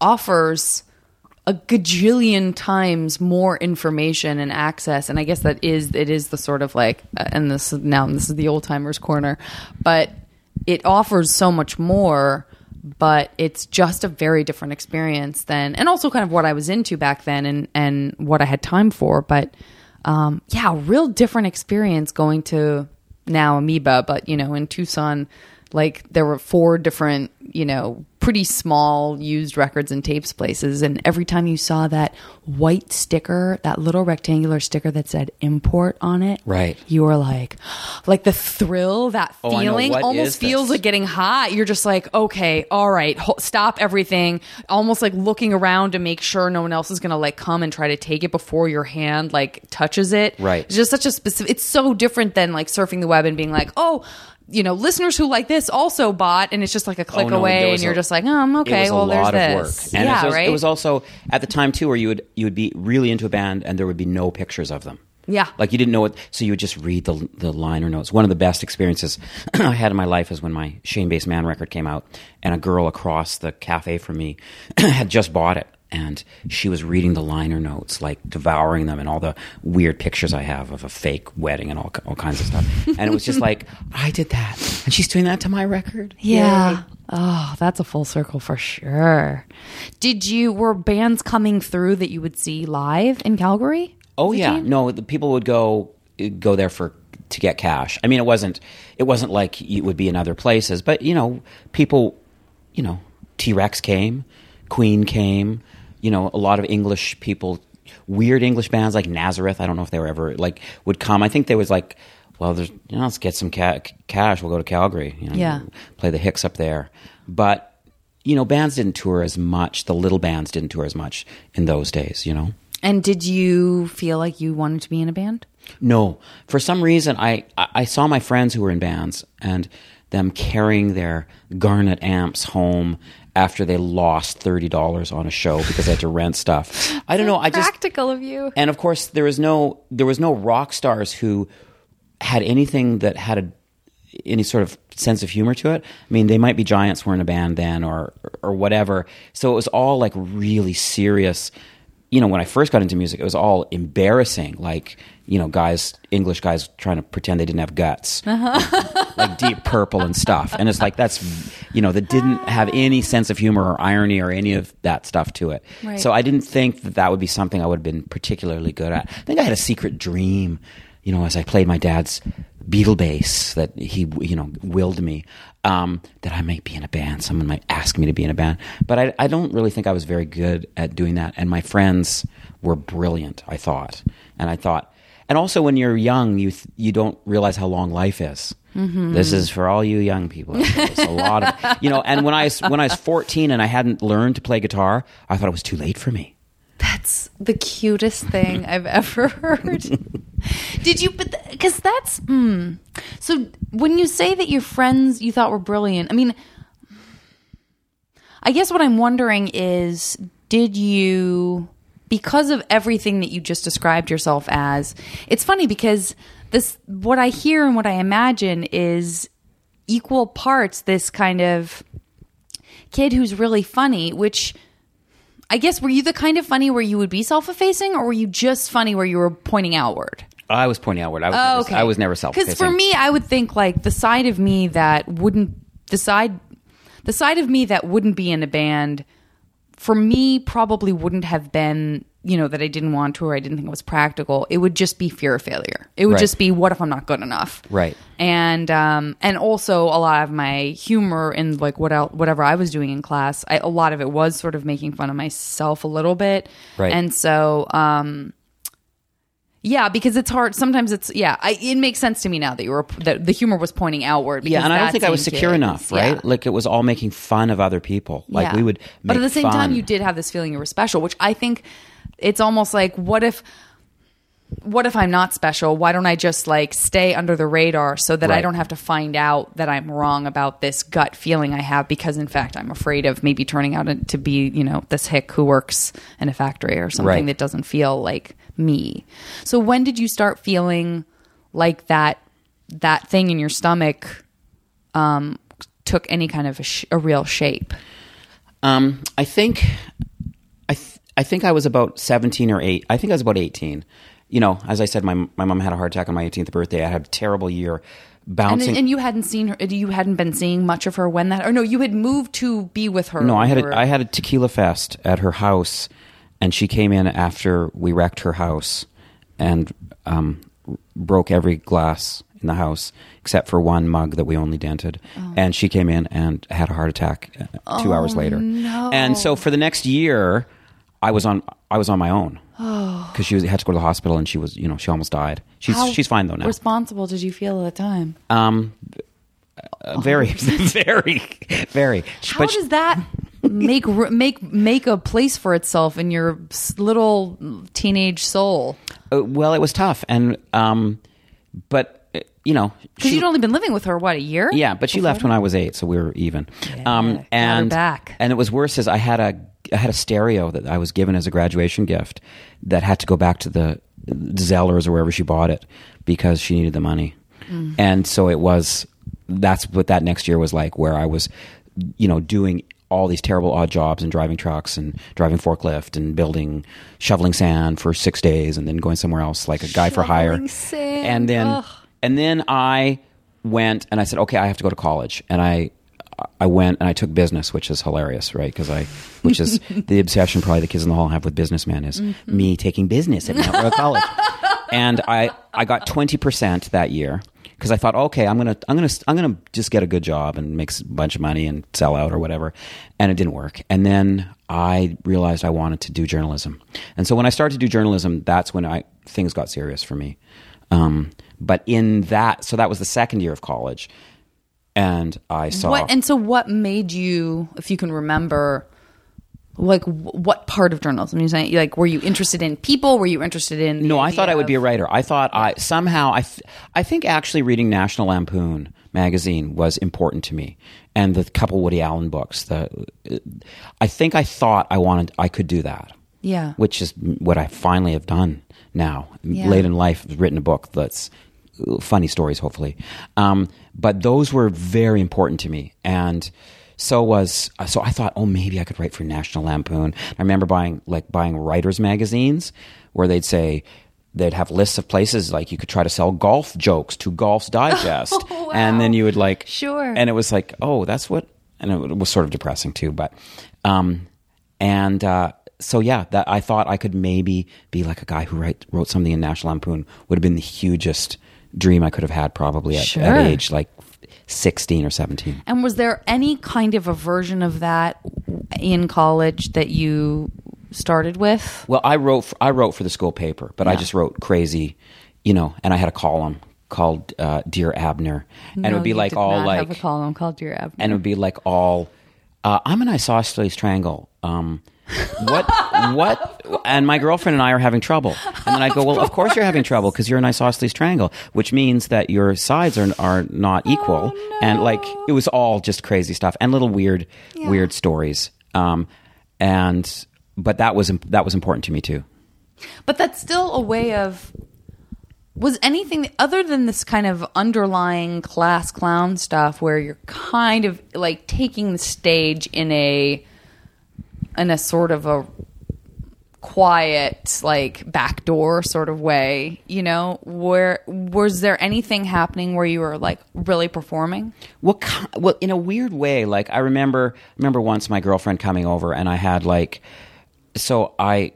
offers a gajillion times more information and access, and I guess that is, it is the sort of like, uh, and this is now, this is the old timers corner, but it offers so much more, but it's just a very different experience than, and also kind of what I was into back then and, and what I had time for. But um, yeah, real different experience going to now Amoeba, but you know, in Tucson, like there were four different, you know, pretty small used records and tapes places. And every time you saw that white sticker, that little rectangular sticker that said import on it, right, you were like, like the thrill, that oh, feeling almost feels this? like getting hot. You're just like, okay, all right, ho- stop everything. Almost like looking around to make sure no one else is going to like come and try to take it before your hand like touches it. Right. It's just such a specific, it's so different than like surfing the web and being like, oh, you know, listeners who like this also bought, and it's just like a click oh, no, away, and you're a, just like, oh, okay, it was well, a lot there's of this. Work. And yeah, it was, right. It was also at the time too, where you would you would be really into a band, and there would be no pictures of them. Yeah, like you didn't know it, so you would just read the the liner notes. One of the best experiences I had in my life is when my Shane Bass Man record came out, and a girl across the cafe from me had just bought it. And she was reading the liner notes, like devouring them, and all the weird pictures I have of a fake wedding and all all kinds of stuff. And it was just like, I did that, and she's doing that to my record. Yeah. Yay. Oh, that's a full circle for sure. Did you, were bands coming through that you would see live in Calgary? Oh yeah, no, the people would go go there for to get cash. I mean, it wasn't it wasn't like it would be in other places, but you know, people, you know, T-Rex came, Queen came. You know, a lot of English people, weird English bands like Nazareth, I don't know if they were ever, like, would come. I think there was, like, well, there's, you know, let's get some ca- cash. We'll go to Calgary. You know, Yeah. play the Hicks up there. But you know, bands didn't tour as much. The little bands didn't tour as much in those days. You know. And did you feel like you wanted to be in a band? No, for some reason, I I saw my friends who were in bands and them carrying their Garnet amps home after they lost thirty dollars on a show because they had to rent stuff. I don't know. I just Practical of you. And of course, there was no there was no rock stars who had anything that had a, any sort of sense of humor to it. I mean, they might be Giants were in a band then, or or whatever. So it was all like really serious. You know, when I first got into music, it was all embarrassing. Like, you know, guys, English guys trying to pretend they didn't have guts, uh-huh. like Deep Purple and stuff. And it's like, that's, you know, that didn't have any sense of humor or irony or any of that stuff to it. Right. So I didn't think that that would be something I would have been particularly good at. I think I had a secret dream, you know, as I played my dad's Beatle bass that he, you know, willed me, um, that I might be in a band. Someone might ask me to be in a band. But I, I don't really think I was very good at doing that. And my friends were brilliant, I thought. And I thought, and also when you're young, you th- you don't realize how long life is. Mm-hmm. This is for all you young people. It's a lot of, you know, and when I, was, when I was fourteen and I hadn't learned to play guitar, I thought it was too late for me. That's the cutest thing I've ever heard. Did you, because that's, mm. So when you say that your friends you thought were brilliant, I mean, I guess what I'm wondering is, did you, because of everything that you just described yourself as, it's funny because this, what I hear and what I imagine is equal parts this kind of kid who's really funny, which I guess, were you the kind of funny where you would be self-effacing, or were you just funny where you were pointing outward? I was pointing outward. I was, oh, never, okay. I was never self-effacing. Because for me, I would think like the side of me that wouldn't, the side, the side of me that wouldn't be in a band, for me probably wouldn't have been, you know, that I didn't want to or I didn't think it was practical. It would just be fear of failure. It would Right. just be, what if I'm not good enough? Right. And um, and also a lot of my humor in like what el- whatever I was doing in class, I, a lot of it was sort of making fun of myself a little bit. Right. And so, um, yeah, because it's hard. Sometimes it's, yeah, I, it makes sense to me now that you were, that the humor was pointing outward. Yeah, and I don't think I was same secure kid enough, is- right? yeah. Like it was all making fun of other people. Like Yeah. we would make But at the same fun. time, you did have this feeling you were special, which I think it's almost like, what if, what if I'm not special? Why don't I just like stay under the radar so that I Right. don't have to find out that I'm wrong about this gut feeling I have, because in fact I'm afraid of maybe turning out to be, you know, this hick who works in a factory or something Right. that doesn't feel like me. So when did you start feeling like that that thing in your stomach um, took any kind of a, sh- a real shape? Um, I think, I th- I think I was about seventeen or eight. I think I was about eighteen. You know, as I said, my my mom had a heart attack on my eighteenth birthday. I had a terrible year, And, bouncing. and you hadn't seen her. You hadn't been seeing much of her when that, or no, you had moved to be with her. no, I had or- a, I had a tequila fest at her house, and she came in after we wrecked her house, and um, broke every glass in the house except for one mug that we only dented. Oh. And she came in and had a heart attack uh, two hours later. no. And so for the next year, I was on I was on my own because she was, had to go to the hospital, and she was, you know, she almost died. She's How she's fine though now. Responsible did you feel at the time? Um, uh, very, very, very. How But she- does that make r- make make a place for itself in your s- little teenage soul? uh, well, it was tough, and um, but uh, you know, Because she- you'd only been living with her what, a year? yeah, but she left when I was eight, so we were even. Um, got her and back. and it was worse is I had a I had a stereo that I was given as a graduation gift that had to go back to the Zellers or wherever she bought it because she needed the money, Mm. and so it was. That's what that next year was like, where I was, you know, doing all these terrible odd jobs and driving trucks and driving forklift and building, shoveling sand for six days and then going somewhere else like a guy for hire. Shoveling sand. And then, Ugh. and then I went and I said, okay, I have to go to college. And I, I went and I took business, which is hilarious, right? Because I, which is the obsession probably the kids in the hall have with businessmen is Mm-hmm. me taking business at Mount Royal College. And I, I got twenty percent that year. Because I thought, okay, I'm gonna, I'm gonna, I'm gonna just get a good job and make a bunch of money and sell out or whatever, and it didn't work. And then I realized I wanted to do journalism, and so when I started to do journalism, that's when I things got serious for me. Um, But in that, so that was the second year of college. And I saw... What, and so what made you, if you can remember, like what part of journalism? You saying, like, were you interested in people? Were you interested in... No, I thought I would be a writer. I thought I somehow, I, th- I think actually reading National Lampoon magazine was important to me. And the couple Woody Allen books. The, I think I thought I wanted, I could do that. Yeah. Which is what I finally have done now. Yeah. Late in life, I've written a book that's funny stories, hopefully. Um, but those were very important to me. And so was, so I thought, oh, maybe I could write for National Lampoon. I remember buying, like, buying writers' magazines where they'd say, they'd have lists of places, like, you could try to sell golf jokes to Golf's Digest. Oh, wow. And then you would, like, sure. And it was like, oh, that's what, and it was sort of depressing too. But, um, and, uh, so yeah, that I thought I could maybe be like a guy who write, wrote something in National Lampoon. Would have been the hugest dream I could have had probably at, sure. at age like sixteen or seventeen. And was there any kind of a version of that in college that you started with? Well, I wrote for, I wrote for the school paper, but yeah. I just wrote crazy, you know, and I had a column called uh, Dear Abner. And no, it would be you like did all not like... have a column called Dear Abner. And it would be like all... Uh, I'm an isosceles triangle. Um, what, what, and my girlfriend and I are having trouble. And then I go, well, of course you're having trouble because you're an isosceles triangle, which means that your sides are are not equal. Oh, no. And like, it was all just crazy stuff and little weird, yeah. weird stories. Um, and, but that was, that was important to me too. But that's still a way of, was anything other than this kind of underlying class clown stuff where you're kind of like taking the stage in a, in a sort of a quiet, like backdoor sort of way, you know, where was there anything happening where you were like really performing? Well, well, in a weird way, like I remember, remember once my girlfriend coming over and I had like, so I,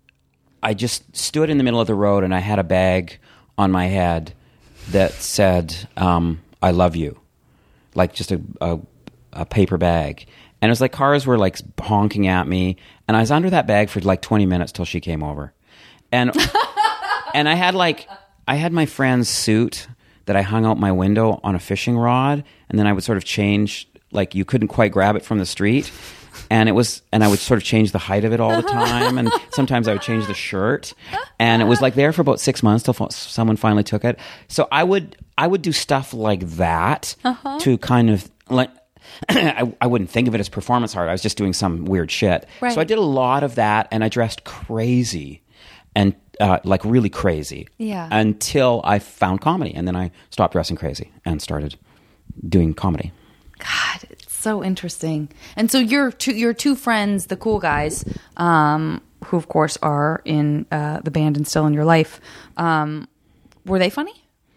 I just stood in the middle of the road and I had a bag on my head that said, um, I love you. Like just a, a, a paper bag. And it was like cars were like honking at me. And I was under that bag for like twenty minutes till she came over. And and I had like, I had my friend's suit that I hung out my window on a fishing rod. And then I would sort of change, like you couldn't quite grab it from the street. And it was, and I would sort of change the height of it all the time. And sometimes I would change the shirt. And it was like there for about six months till someone finally took it. So I would, I would do stuff like that uh-huh. to kind of like, I, I wouldn't think of it as performance art. I was just doing some weird shit. Right. So I did a lot of that and I dressed crazy and uh, like really crazy yeah. until I found comedy. And then I stopped dressing crazy and started doing comedy. God, it's so interesting. And so your two, your two friends, the cool guys, um, who of course are in uh, the band and still in your life, um, were they funny?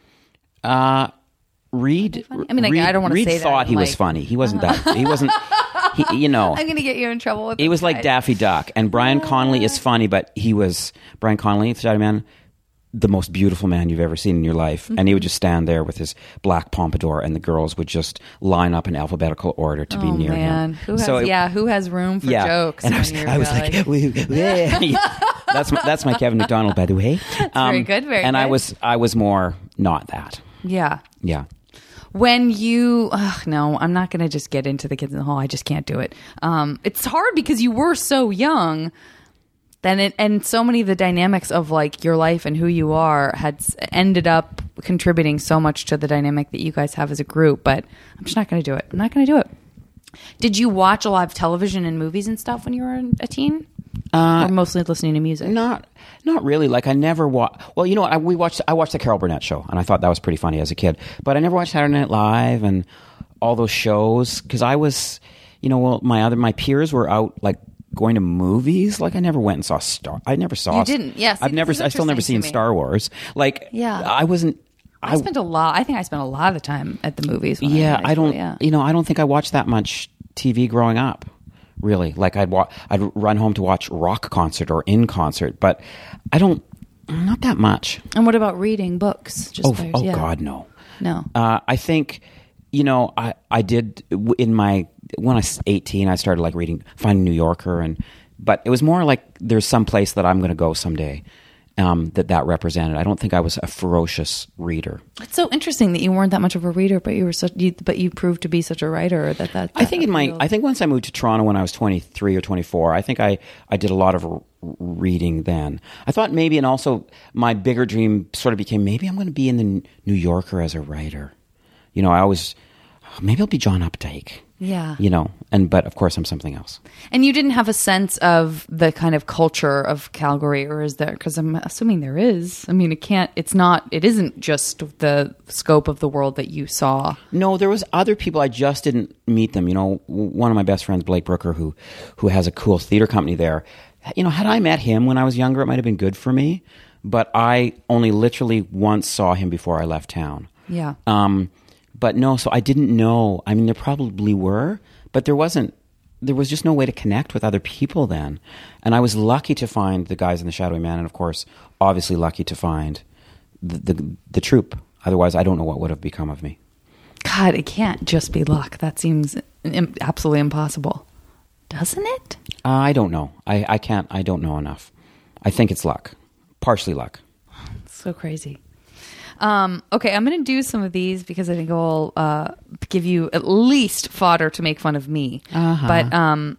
Uh, Reed. I mean, Reed, I don't want to Reed say that. thought he like, was funny. He wasn't that. He wasn't. He, you know, I'm going to get you in trouble with. He was guys. like Daffy Duck, and Brian Connolly is funny, but he was Brian Connolly, the man, the most beautiful man you've ever seen in your life, mm-hmm. and he would just stand there with his black pompadour, and the girls would just line up in alphabetical order to oh, be near man. him. Who has, so it, yeah, who has room for yeah. jokes? And I was, I was like, we, yeah. that's my, that's my Kevin McDonald, by the way. That's um, very good, very. And good. I was I was more not that. Yeah, yeah. When you, ugh, no, I'm not going to just get into the kids in the hall. I just can't do it. Um, it's hard because you were so young. Then it, and so many of the dynamics of like your life and who you are had ended up contributing so much to the dynamic that you guys have as a group. But I'm just not going to do it. I'm not going to do it. Did you watch a lot of television and movies and stuff when you were a teen? Uh, or mostly listening to music? Not, not really. Like I never watched. Well, you know what? I, we watched. I watched the Carol Burnett show, and I thought that was pretty funny as a kid. But I never watched Saturday Night Live and all those shows because I was, you know, well, my other my peers were out like going to movies. Like I never went and saw Star. I never saw. You didn't? Yes. I've never. I still never seen Star Wars. Like, yeah, I wasn't. I, I spent a lot. I think I spent a lot of the time at the movies. When yeah, I, I don't. Yeah. You know, I don't think I watched that much T V growing up. Really, like I'd wa- I'd run home to watch Rock Concert or In Concert, but I don't, not that much. And what about reading books? Just oh, by, oh yeah. God, no, no. Uh, I think, you know, I I did in my when I was eighteen, I started like reading, finding New Yorker, and but it was more like there's some place that I'm going to go someday, um, that that represented. I don't think I was a ferocious reader. It's so interesting that you weren't that much of a reader, but you were such. You, but you proved to be such a writer that that. that I think in my. appealed. I think once I moved to Toronto when I was twenty-three or twenty-four, I think I I did a lot of r- reading then. I thought maybe, and also my bigger dream sort of became maybe I'm going to be in the New Yorker as a writer. You know, I always maybe I'll be John Updike. Yeah. You know, and but of course I'm something else. And you didn't have a sense of the kind of culture of Calgary, or is there? Because I'm assuming there is. I mean, it can't. It's not. It isn't just the scope of the world that you saw. No, there was other people. I just didn't meet them. You know, one of my best friends, Blake Brooker, who who has a cool theater company there. You know, had I met him when I was younger, it might have been good for me. But I only literally once saw him before I left town. Yeah. Um, but no, so I didn't know. I mean, there probably were, but there wasn't. There was just no way to connect with other people then. And I was lucky to find the guys in the Shadowy Man, and of course, obviously lucky to find the the, the troupe. Otherwise, I don't know what would have become of me. God, it can't just be luck. That seems im- absolutely impossible, doesn't it? Uh, I don't know. I, I can't. I don't know enough. I think it's luck, partially luck. So crazy. Um, okay, I'm going to do some of these because I think it will uh, give you at least fodder to make fun of me. Uh-huh. But um,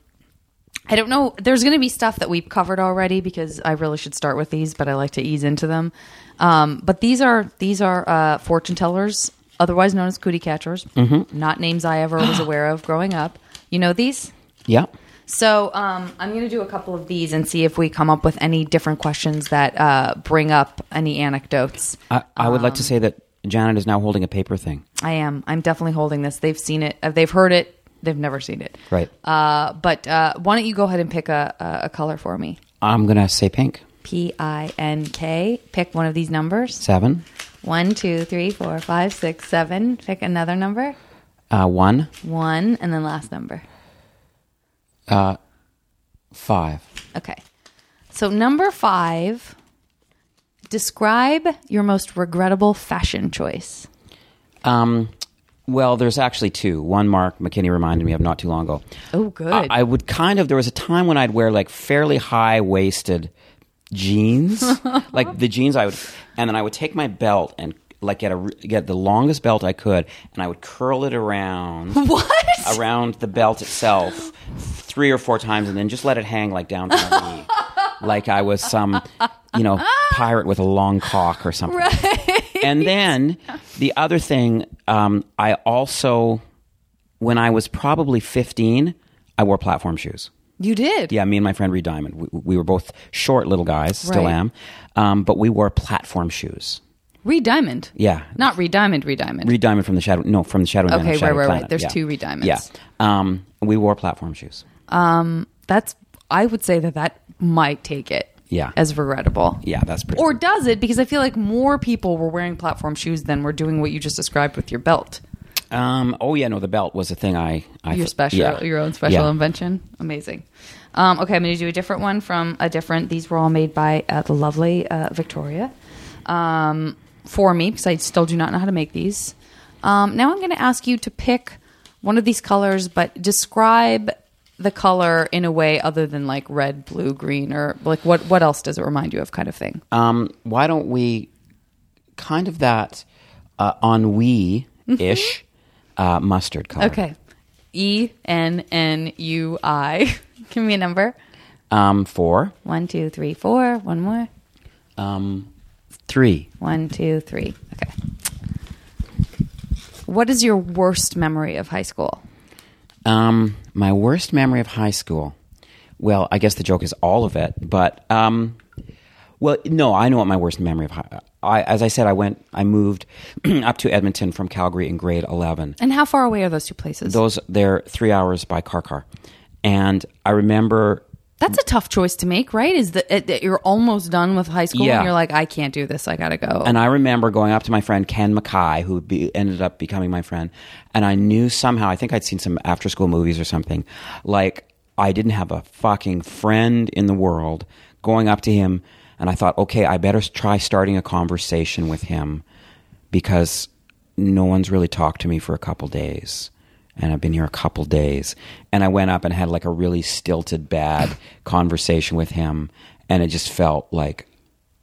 I don't know. There's going to be stuff that we've covered already because I really should start with these, but I like to ease into them. Um, but these are these are uh, fortune tellers, otherwise known as cootie catchers. Mm-hmm. Not names I ever was aware of growing up. You know these? Yeah. So um, I'm going to do a couple of these and see if we come up with any different questions that uh, bring up any anecdotes. I, I would like to say that Janet is now holding a paper thing. I am. I'm definitely holding this. They've seen it. uh, They've heard it. They've never seen it. Right. Uh, but uh, why don't you go ahead and pick a, a, a color for me? I'm going to say pink. P I N K. Pick one of these numbers. Seven. One, two, three, four, five, six, seven. Pick another number. Uh, one. One, and then last number. Uh, five. Okay. So number five, describe your most regrettable fashion choice. Um, well, there's actually two. One Mark McKinney reminded me of not too long ago. Oh, good. I, I would kind of, there was a time when I'd wear like fairly high-waisted jeans, like the jeans I would, and then I would take my belt and like get a get the longest belt I could, and I would curl it around What? around the belt itself three or four times, and then just let it hang like down to my knee, like I was some, you know, pirate with a long cock or something. Right. And then the other thing, um, I also, when I was probably fifteen, I wore platform shoes. You did? Yeah, me and my friend Reed Diamond. We, we were both short little guys, still Right. am, um, but we wore platform shoes. Reed Diamond? Yeah. Not Reed Diamond, Reed Diamond. Reed Diamond from the Shadow, no, from the Shadow Man. Okay, and Shadow right, right, Planet. right. There's yeah. two Reed Diamonds. Yeah. Um, we wore platform shoes. Um, that's, I would say that that might take it Yeah. as regrettable. Yeah, that's pretty. Or does it? Because I feel like more people were wearing platform shoes than were doing what you just described with your belt. Um, oh, yeah, no, the belt was a thing I... I Your th- special, yeah. your own special Yeah. invention. Amazing. Um, okay, I'm going to do a different one from a different. These were all made by uh, the lovely uh, Victoria um, for me because I still do not know how to make these. Um, now I'm going to ask you to pick one of these colors, but describe the color in a way other than like red, blue, green, or like what? What else does it remind you of, kind of thing? Um, why don't we kind of that uh, ennui-ish uh, mustard color? Okay, E N N U I. Give me a number. Um, four. One, two, three, four. One more. Um, three. One, two, three. Okay. What is your worst memory of high school? Um, my worst memory of high school. Well, I guess the joke is all of it, but um, well, no, I know what my worst memory of high. I, as I said, I went, I moved up to Edmonton from Calgary in grade eleven. And how far away are those two places? Those they're three hours by car car, and I remember. That's a tough choice to make, right? Is that, it, that you're almost done with high school Yeah. and you're like, I can't do this. I gotta go. And I remember going up to my friend Ken Mackay, who be, ended up becoming my friend, and I knew somehow, I think I'd seen some after school movies or something, like I didn't have a fucking friend in the world, going up to him, and I thought, okay, I better try starting a conversation with him because no one's really talked to me for a couple days. And I've been here a couple days. And I went up and had like a really stilted, bad conversation with him. And it just felt like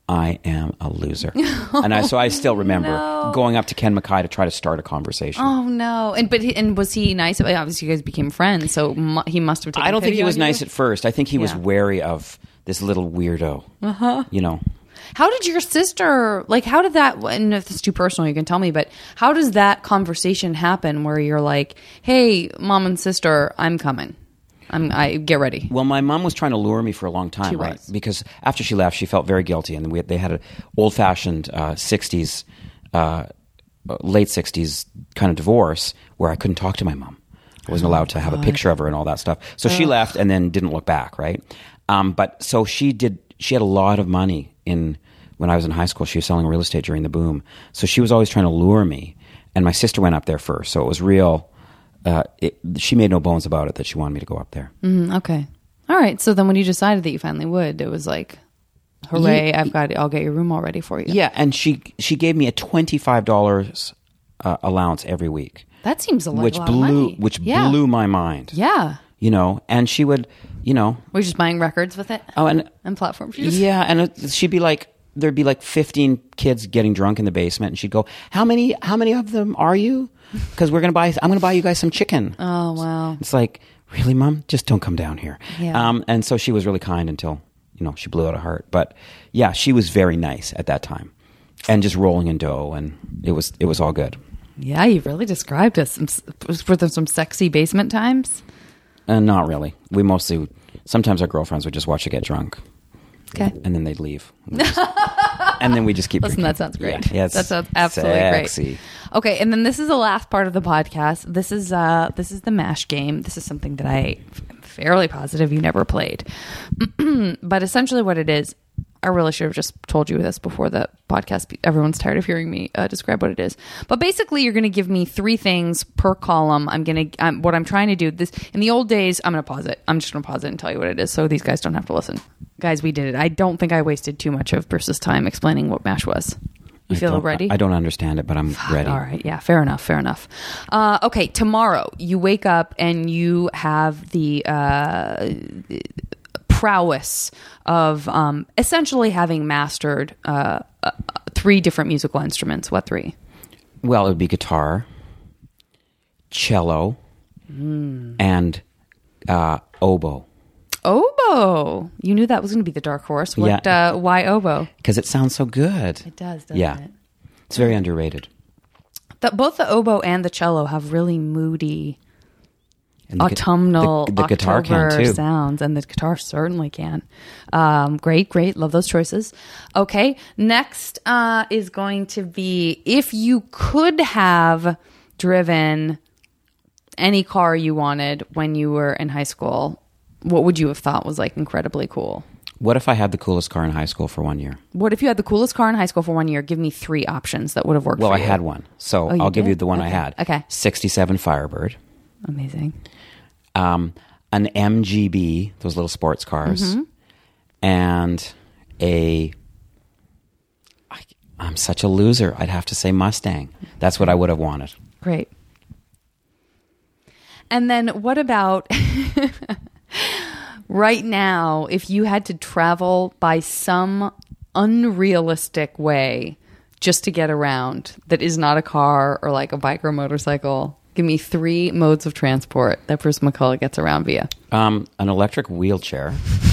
I am a loser. And I, so I still remember No. going up to Ken Mackay to try to start a conversation. Oh no! And but he, and was he nice? Obviously, you guys became friends, so mu- he must have taken I don't think pity he was on you. nice at first. I think he was Yeah. wary of this little weirdo. Uh-huh. You know. How did your sister, like, how did that, and if it's too personal, you can tell me, but how does that conversation happen where you're like, hey, mom and sister, I'm coming. I'm, I get ready. Well, my mom was trying to lure me for a long time, She right? was. Because after she left, she felt very guilty, and we, they had an old-fashioned uh, sixties, uh, late sixties kind of divorce where I couldn't talk to my mom. I wasn't allowed to have a picture of her and all that stuff. So she left and then didn't look back, right? Um, but so she did. She had a lot of money in when I was in high school. She was selling real estate during the boom, so she was always trying to lure me. And my sister went up there first, so it was real. Uh, it, she made no bones about it that she wanted me to go up there. Mm, okay. All right. So then when you decided that you finally would, it was like, hooray, Yeah. I've got, I'll get your room all ready for you. Yeah, and she she gave me a twenty-five dollars uh, allowance every week, That seems a lot, which a lot blew of money. which yeah. blew my mind. Yeah. You know, and she would, you know, We're just buying records with it oh, and and platform shoes. yeah, and it, she'd be like, there'd be like fifteen kids getting drunk in the basement, and she'd go, "How many? How many of them are you? Because we're gonna buy. I'm gonna buy you guys some chicken." Oh, wow. It's like, really, Mom? Just don't come down here. Yeah. Um, and so she was really kind until, you know, she blew out of heart. But yeah, she was very nice at that time, and just rolling in dough, and it was it was all good. Yeah, you really described us. Some, were there some sexy basement times? And not really. We mostly, sometimes our girlfriends would just watch her get drunk. Okay. And then they'd leave. And, we just- and then we just keep Listen, drinking. that sounds great. Yeah, yeah, it's that sounds absolutely sexy. great. Okay, and then this is the last part of the podcast. This is uh, this is the MASH game. This is something that I am fairly positive you never played. But essentially what it is, I really should have just told you this before the podcast. Everyone's tired of hearing me uh, describe what it is. But basically, you're going to give me three things per column. I'm going to, um, what I'm trying to do, this in the old days, I'm going to pause it. I'm just going to pause it and tell you what it is so these guys don't have to listen. Guys, we did it. I don't think I wasted too much of Bruce's time explaining what MASH was. You I feel don't- ready? I don't understand it, but I'm ready. All right. Yeah. Fair enough. Fair enough. Uh, okay. Tomorrow, you wake up and you have the uh, prowess of um, essentially having mastered uh, uh, three different musical instruments. What three? Well, it would be guitar, cello, Mm. and uh, oboe. Oboe. You knew that was going to be the dark horse. What? Yeah. Uh, why oboe? Because it sounds so good. It does, doesn't yeah. it? It's very underrated. The, both the oboe and the cello have really moody, And the gu- autumnal, the, the guitar October can too. sounds, and the guitar certainly can. Um, great, great, love those choices. Okay, next uh, is going to be if you could have driven any car you wanted when you were in high school, what would you have thought was like incredibly cool? What if I had the coolest car in high school for one year? What if you had the coolest car in high school for one year? Give me three options that would have worked. Well, for I you. had one, so Oh, you I'll give did? you the one I Okay. had. Okay. sixty-seven Firebird, Amazing. um, an M G B, those little sports cars, Mm-hmm. and a. I, I'm such a loser. I'd have to say Mustang. That's what I would have wanted. Great. And then what about right now, if you had to travel by some unrealistic way just to get around that is not a car or like a bike or a motorcycle, give me three modes of transport that Bruce McCullough gets around via. Um, an electric wheelchair.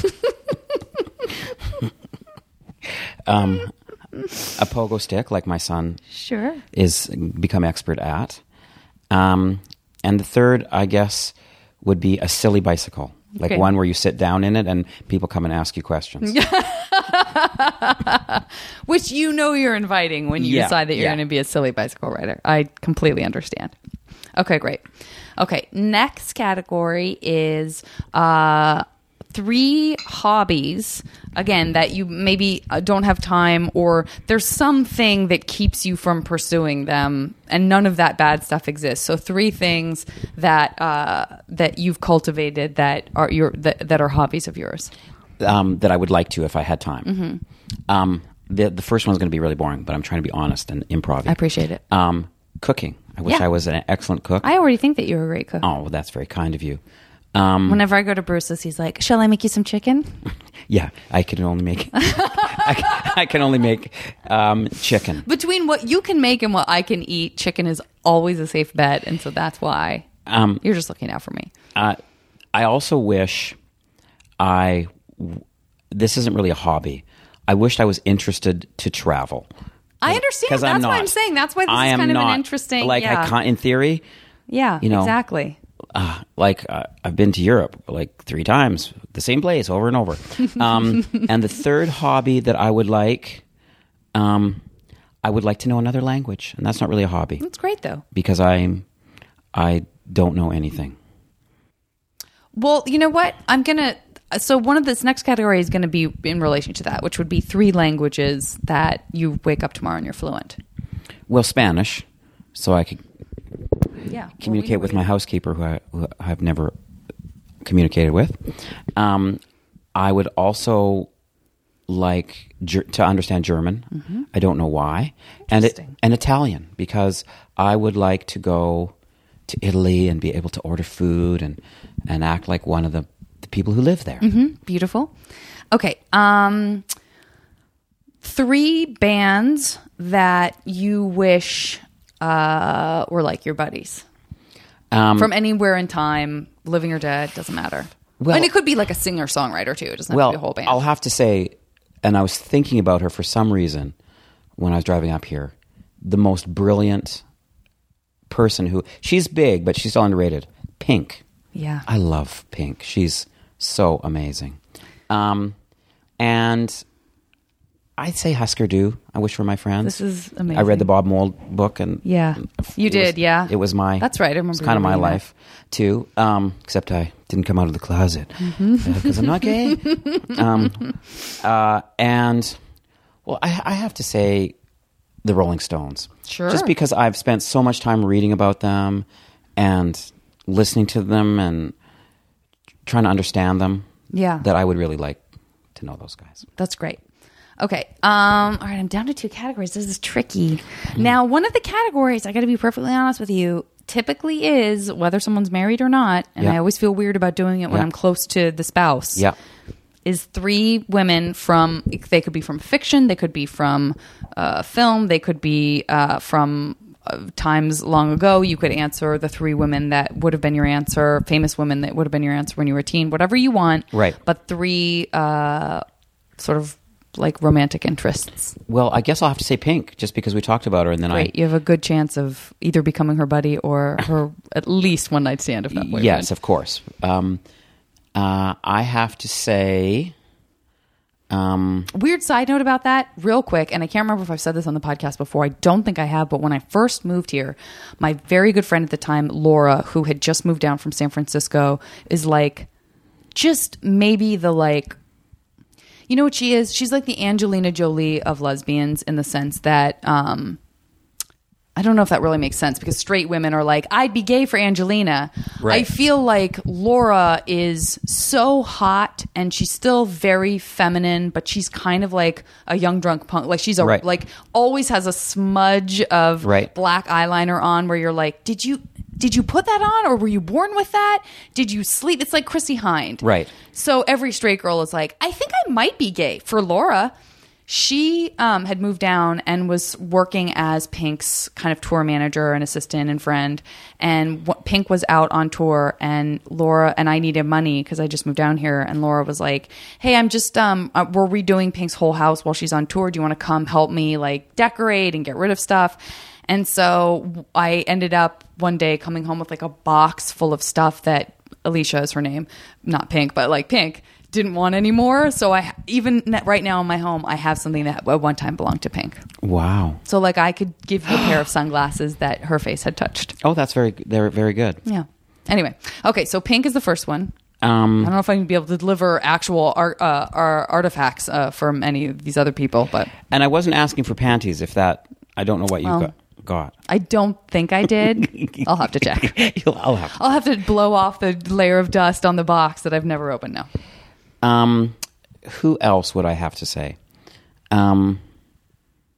um, a pogo stick, like my son Sure. is become expert at. Um, and the third, I guess, would be a silly bicycle, like Okay. one where you sit down in it and people come and ask you questions. Which you know you're inviting when you Yeah, decide that you're yeah. going to be a silly bicycle rider. I completely understand. Okay, great. Okay, next category is uh, three hobbies, again, that you maybe uh, don't have time or there's something that keeps you from pursuing them and none of that bad stuff exists. So three things that uh, that you've cultivated that are your that, that are hobbies of yours. Um, that I would like to if I had time. Mm-hmm. Um, the, the first one's going to be really boring, but I'm trying to be honest and improv. I appreciate it. Um, cooking. I wish Yeah. I was an excellent cook. I already think that you're a great cook. Oh, well, that's very kind of you. Um, Whenever I go to Bruce's, he's like, "Shall I make you some chicken?" yeah, I can only make I, can, I can only make um, chicken. Between what you can make and what I can eat, chicken is always a safe bet, and so that's why Um, you're just looking out for me. Uh, I also wish I. This isn't really a hobby. I wished I was interested to travel. I understand. 'Cause That's I'm why I'm not. saying that's why this I is am kind of not. an interesting. Like yeah. I can't, in theory. yeah, you know, exactly. Uh, like uh, I've been to Europe like three times, the same place over and over. Um, and the third hobby that I would like, um, I would like to know another language, and that's not really a hobby That's great though. because I'm, I don't know anything. Well, you know what? I'm gonna. So one of this next category is going to be in relation to that, which would be three languages that you wake up tomorrow and you're fluent. Well, Spanish, so I could Yeah, communicate well, we with know my housekeeper, who, I, who I've never communicated with. Um, I would also like ger- to understand German. Mm-hmm. I don't know why, and it, and Italian, because I would like to go to Italy and be able to order food and and act like one of the, the people who live there. Mm-hmm. Beautiful. Okay. Um, three bands that you wish uh, were like your buddies Um, from anywhere in time, living or dead, doesn't matter. Well- and it could be like a singer songwriter too. It doesn't have well, to be a whole band. I'll have to say, and I was thinking about her for some reason when I was driving up here. The most brilliant person who she's big, but she's still underrated. Pink. yeah. I love Pink. She's so amazing. Um, and I'd say Husker Du. I wish were my friends. This is amazing. I read the Bob Mould book, and Yeah. You it did, was- yeah. It was my. That's right, I remember It's kind of you my reading that. life too. Um, except I didn't come out of the closet because Mm-hmm. I'm not gay. um, uh, and well, I, I have to say, the Rolling Stones. Sure. Just because I've spent so much time reading about them and listening to them and trying to understand them. Yeah. That I would really like to know those guys. That's great. Okay. Um, all right. I'm down to two categories. This is tricky. Now, one of the categories, I got to be perfectly honest with you, typically is whether someone's married or not. And Yeah. I always feel weird about doing it when Yeah. I'm close to the spouse. Yeah. Is three women from, they could be from fiction, they could be from uh, film, they could be uh, from uh, times long ago. You could answer the three women that would have been your answer, famous women that would have been your answer when you were a teen, whatever you want. Right. But three uh, sort of like romantic interests. Well, I guess I'll have to say Pink, just because we talked about her, and then Great. You have a good chance of either becoming her buddy or her at least one night stand, if not I boyfriend. yes, of course. Um, uh, I have to say, um, Weird side note about that, real quick, and I can't remember if I've said this on the podcast before. I don't think I have, but when I first moved here, my very good friend at the time, Laura, who had just moved down from San Francisco, is like just maybe the like, you know what she is? She's like the Angelina Jolie of lesbians in the sense that, um, I don't know if that really makes sense because straight women are like, I'd be gay for Angelina. Right. I feel like Laura is so hot and she's still very feminine, but she's kind of like a young drunk punk. Like she's a, Right. like always has a smudge of Right. black eyeliner on where you're like, did you, did you put that on or were you born with that? Did you sleep? It's like Chrissy Hind. Right. So every straight girl is like, I think I might be gay. For Laura, she um, had moved down and was working as Pink's kind of tour manager and assistant and friend. And w- Pink was out on tour, and Laura and I needed money because I just moved down here. And Laura was like, "Hey, I'm just um, uh, we're redoing Pink's whole house while she's on tour. Do you want to come help me like decorate and get rid of stuff?" And so I ended up one day coming home with like a box full of stuff that Alicia is her name, not Pink, but like Pink. Didn't want anymore. So I even right now in my home, I have something that at one time belonged to Pink. wow. So like I could give you a pair of sunglasses that her face had touched. Oh, that's very, they're very good. Yeah. Anyway, okay. So Pink is the first one. Um, I don't know if I can be able to deliver actual art, uh, our artifacts uh, from any of these other people, but and I wasn't asking for panties. If that, I don't know what you Well, got. got. I don't think I did. I'll have to check. You'll- I'll have. I'll have to blow off the layer of dust on the box that I've never opened now. Um, who else would I have to say? Um,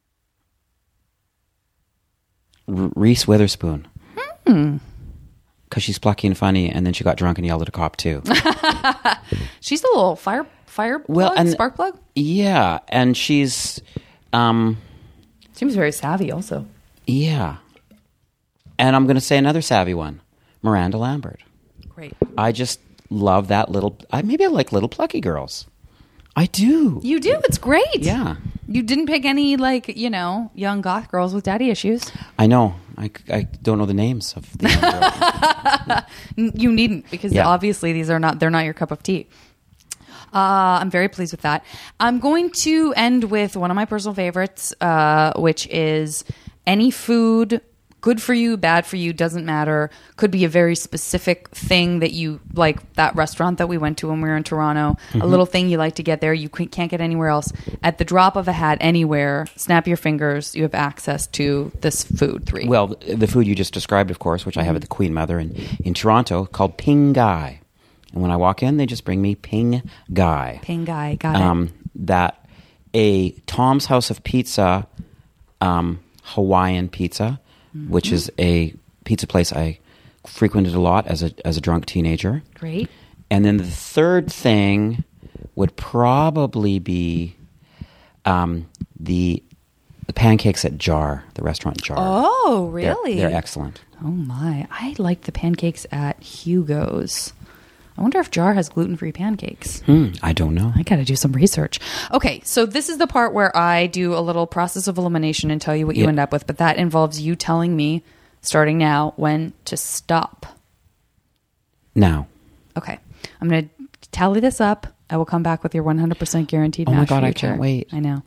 R- Reese Witherspoon. Hmm. because she's plucky and funny, and then she got drunk and yelled at a cop too. She's a little fire fire plug, Well, and- spark plug. Yeah, and she's, um, Seems very savvy also. yeah. And I'm going to say another savvy one, Miranda Lambert. Great. I just love that little, I maybe I like little plucky girls. I do. You do. It's great. Yeah. You didn't pick any, like, you know, young goth girls with daddy issues. I know. I, I don't know the names of the young girls. N- You needn't, because Yeah. obviously these are not, they're not your cup of tea. Uh, I'm very pleased with that. I'm going to end with one of my personal favorites, uh, which is any food, good for you, bad for you, doesn't matter. Could be a very specific thing that you like, that restaurant that we went to when we were in Toronto, Mm-hmm. a little thing you like to get there, you c- can't get anywhere else. At the drop of a hat, anywhere, snap your fingers, you have access to this food. Three. Well, the food you just described, of course, which I have at the Queen Mother in, in Toronto, called Ping Gai. And when I walk in, they just bring me Ping Gai. Ping Gai, got it. Um, that a Tom's House of Pizza, um, Hawaiian pizza, which is a pizza place I frequented a lot as a as a drunk teenager. Great. And then the third thing would probably be um, the the pancakes at Jar, the restaurant Jar. Oh, They're- really? They're, excellent. Oh my! I like the pancakes at Hugo's. I wonder if Jar has gluten-free pancakes. Hmm, I don't know. I got to do some research. Okay, so this is the part where I do a little process of elimination and tell you what you Yeah. end up with, but that involves you telling me, starting now, when to stop. Now. Okay, I'm going to tally this up. I will come back with your one hundred percent guaranteed Oh my match God, I future. can't wait. I know.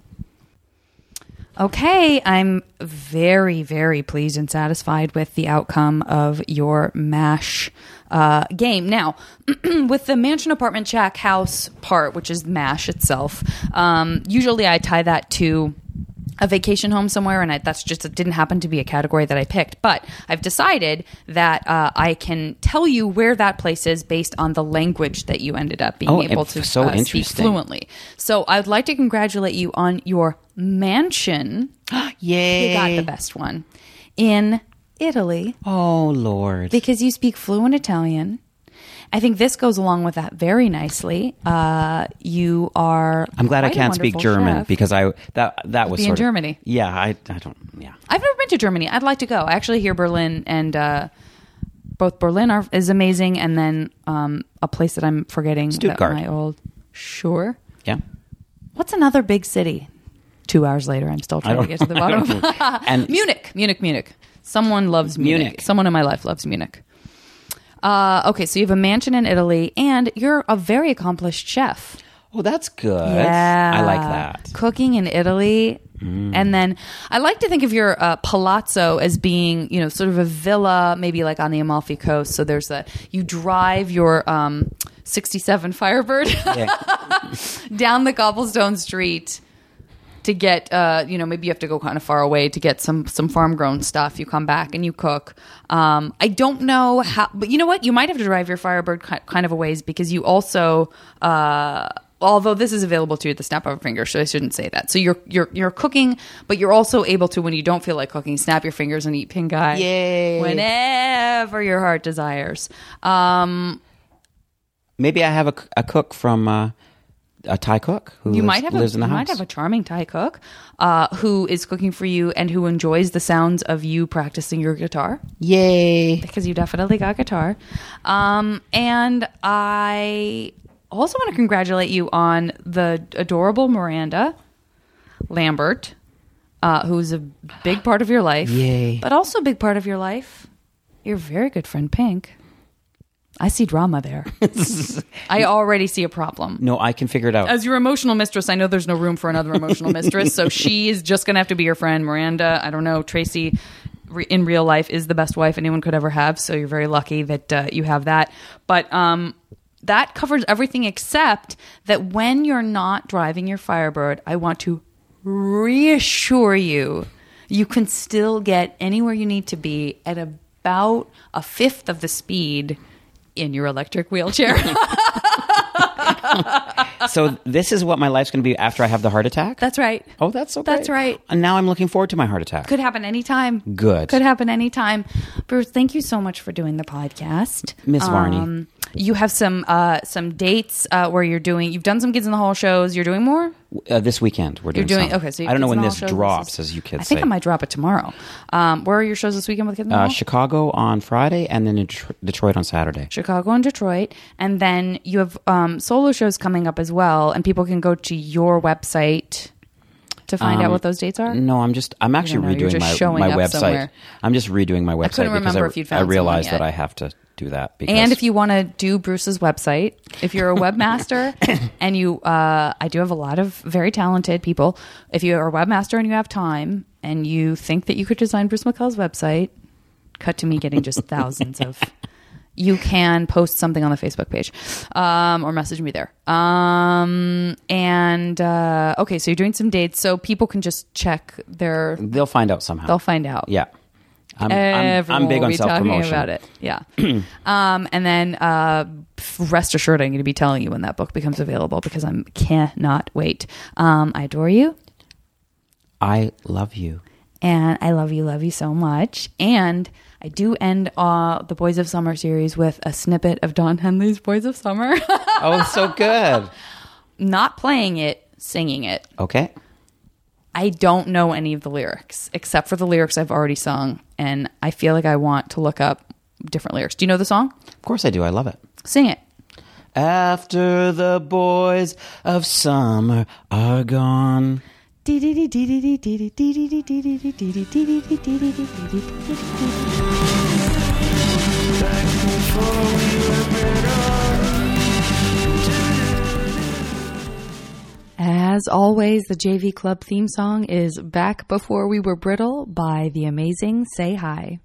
Okay, I'm very, very pleased and satisfied with the outcome of your MASH uh, game. Now, with the mansion, apartment, shack, house part, which is MASH itself, um, usually I tie that to a vacation home somewhere, and I, that's just, it didn't happen to be a category that I picked. But I've decided that uh, I can tell you where that place is based on the language that you ended up being Oh, able if- to so uh, speak interesting. fluently. So I'd like to congratulate you on your mansion. Yay. You got the best one in Italy Oh, Lord. because you speak fluent Italian. I think this goes along with that very nicely. Uh, you are. I'm glad I quite a can't speak wonderful German chef. because I that that was Be in sort of, Germany. Yeah, I I don't yeah. I've never been to Germany. I'd like to go. I actually hear Berlin and uh, both Berlin are is amazing, and then um, a place that I'm forgetting. that Stuttgart. My old. Sure. Yeah. What's another big city? Two hours later, I'm still trying to don't get to the know. bottom I of don't know. And- Munich. Munich. Munich. Someone loves Munich. Munich. Someone in my life loves Munich. Uh, okay, so you have a mansion in Italy, and you're a very accomplished chef. Oh, that's good. Yeah. I like that. Cooking in Italy. And then I like to think of your uh, palazzo as being, you know, sort of a villa, maybe like on the Amalfi Coast. So there's a, you drive your um, sixty-seven Firebird Yeah. down the cobblestone street to get, uh, you know, maybe you have to go kind of far away to get some some farm grown stuff. You come back and you cook. Um, I don't know how, but you know what? You might have to drive your Firebird ki- kind of a ways because you also, uh, although this is available to you at the snap of a finger, so I shouldn't say that. So you're you're you're cooking, but you're also able to, when you don't feel like cooking, snap your fingers and eat pink eye. Yay. Whenever your heart desires. Um, Maybe I have a, a cook from uh, a Thai cook who You lives, might have a, lives in the you house. might have a charming Thai cook uh, who is cooking for you and who enjoys the sounds of you practicing your guitar, Yay. because you definitely got guitar. Um, and I also want to congratulate you on the adorable Miranda Lambert, uh, who's a big part of your life. Yay. But also a big part of your life, your very good friend Pink. I see drama there. I already see a problem. No, I can figure it out. As your emotional mistress, I know there's no room for another emotional mistress, so she is just going to have to be your friend. Miranda, I don't know, Tracy re- in real life is the best wife anyone could ever have, so you're very lucky that uh, you have that. But um, that covers everything except that when you're not driving your Firebird, I want to reassure you, you can still get anywhere you need to be at about a fifth of the speed in your electric wheelchair. So this is what my life's going to be after I have the heart attack? That's right. Oh, that's so That's great. right. And now I'm looking forward to my heart attack. Could happen anytime. Good. Could happen anytime. Bruce, thank you so much for doing the podcast. Miss Varney. Um, you have some uh, some dates uh, where you're doing, you've done some Kids in the Hall shows. You're doing more? Uh, this weekend we're doing You're doing, some. okay. So you I don't know Kids in when the this Hall shows. drops, This is- as you kids I think say. I might drop it tomorrow. Um, where are your shows this weekend with Kids in the Uh, Hall? Chicago on Friday and then in Detro- Detroit on Saturday. Chicago and Detroit. And then you have um, solo shows coming up as well. And people can go to your website to find out Um, what those dates are. No, I'm just I'm actually know, you're redoing just my showing my up website. somewhere. I'm just redoing my website couldn't because remember I, if you'd I found realized someone that yet. I have to do that because And if you want to do Bruce's website, if you're a webmaster and you, uh, I do have a lot of very talented people. If you're a webmaster and you have time and you think that you could design Bruce McCullough's website, cut to me getting just thousands of, you can post something on the Facebook page um, or message me there. Um, and uh, okay, so you're doing some dates, so people can just check their, they'll find out somehow. they'll find out. Yeah. I'm, I'm, Everyone I'm big will on be self talking promotion. about it. Yeah. um, and then uh, rest assured, I'm going to be telling you when that book becomes available because I cannot wait. Um, I adore you. I love you. And I love you, love you so much. And I do end uh, the Boys of Summer series with a snippet of Don Henley's Boys of Summer. Oh, so good. Not playing it, singing it. Okay. I don't know any of the lyrics except for the lyrics I've already sung. And I feel like I want to look up different lyrics. Do you know the song? Of course I do. I love it. Sing it. After the boys of summer are gone. As always, the J V Club theme song is Back Before We Were Brittle by the amazing Say Hi.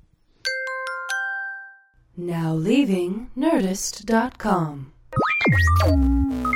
Now leaving Nerdist dot com.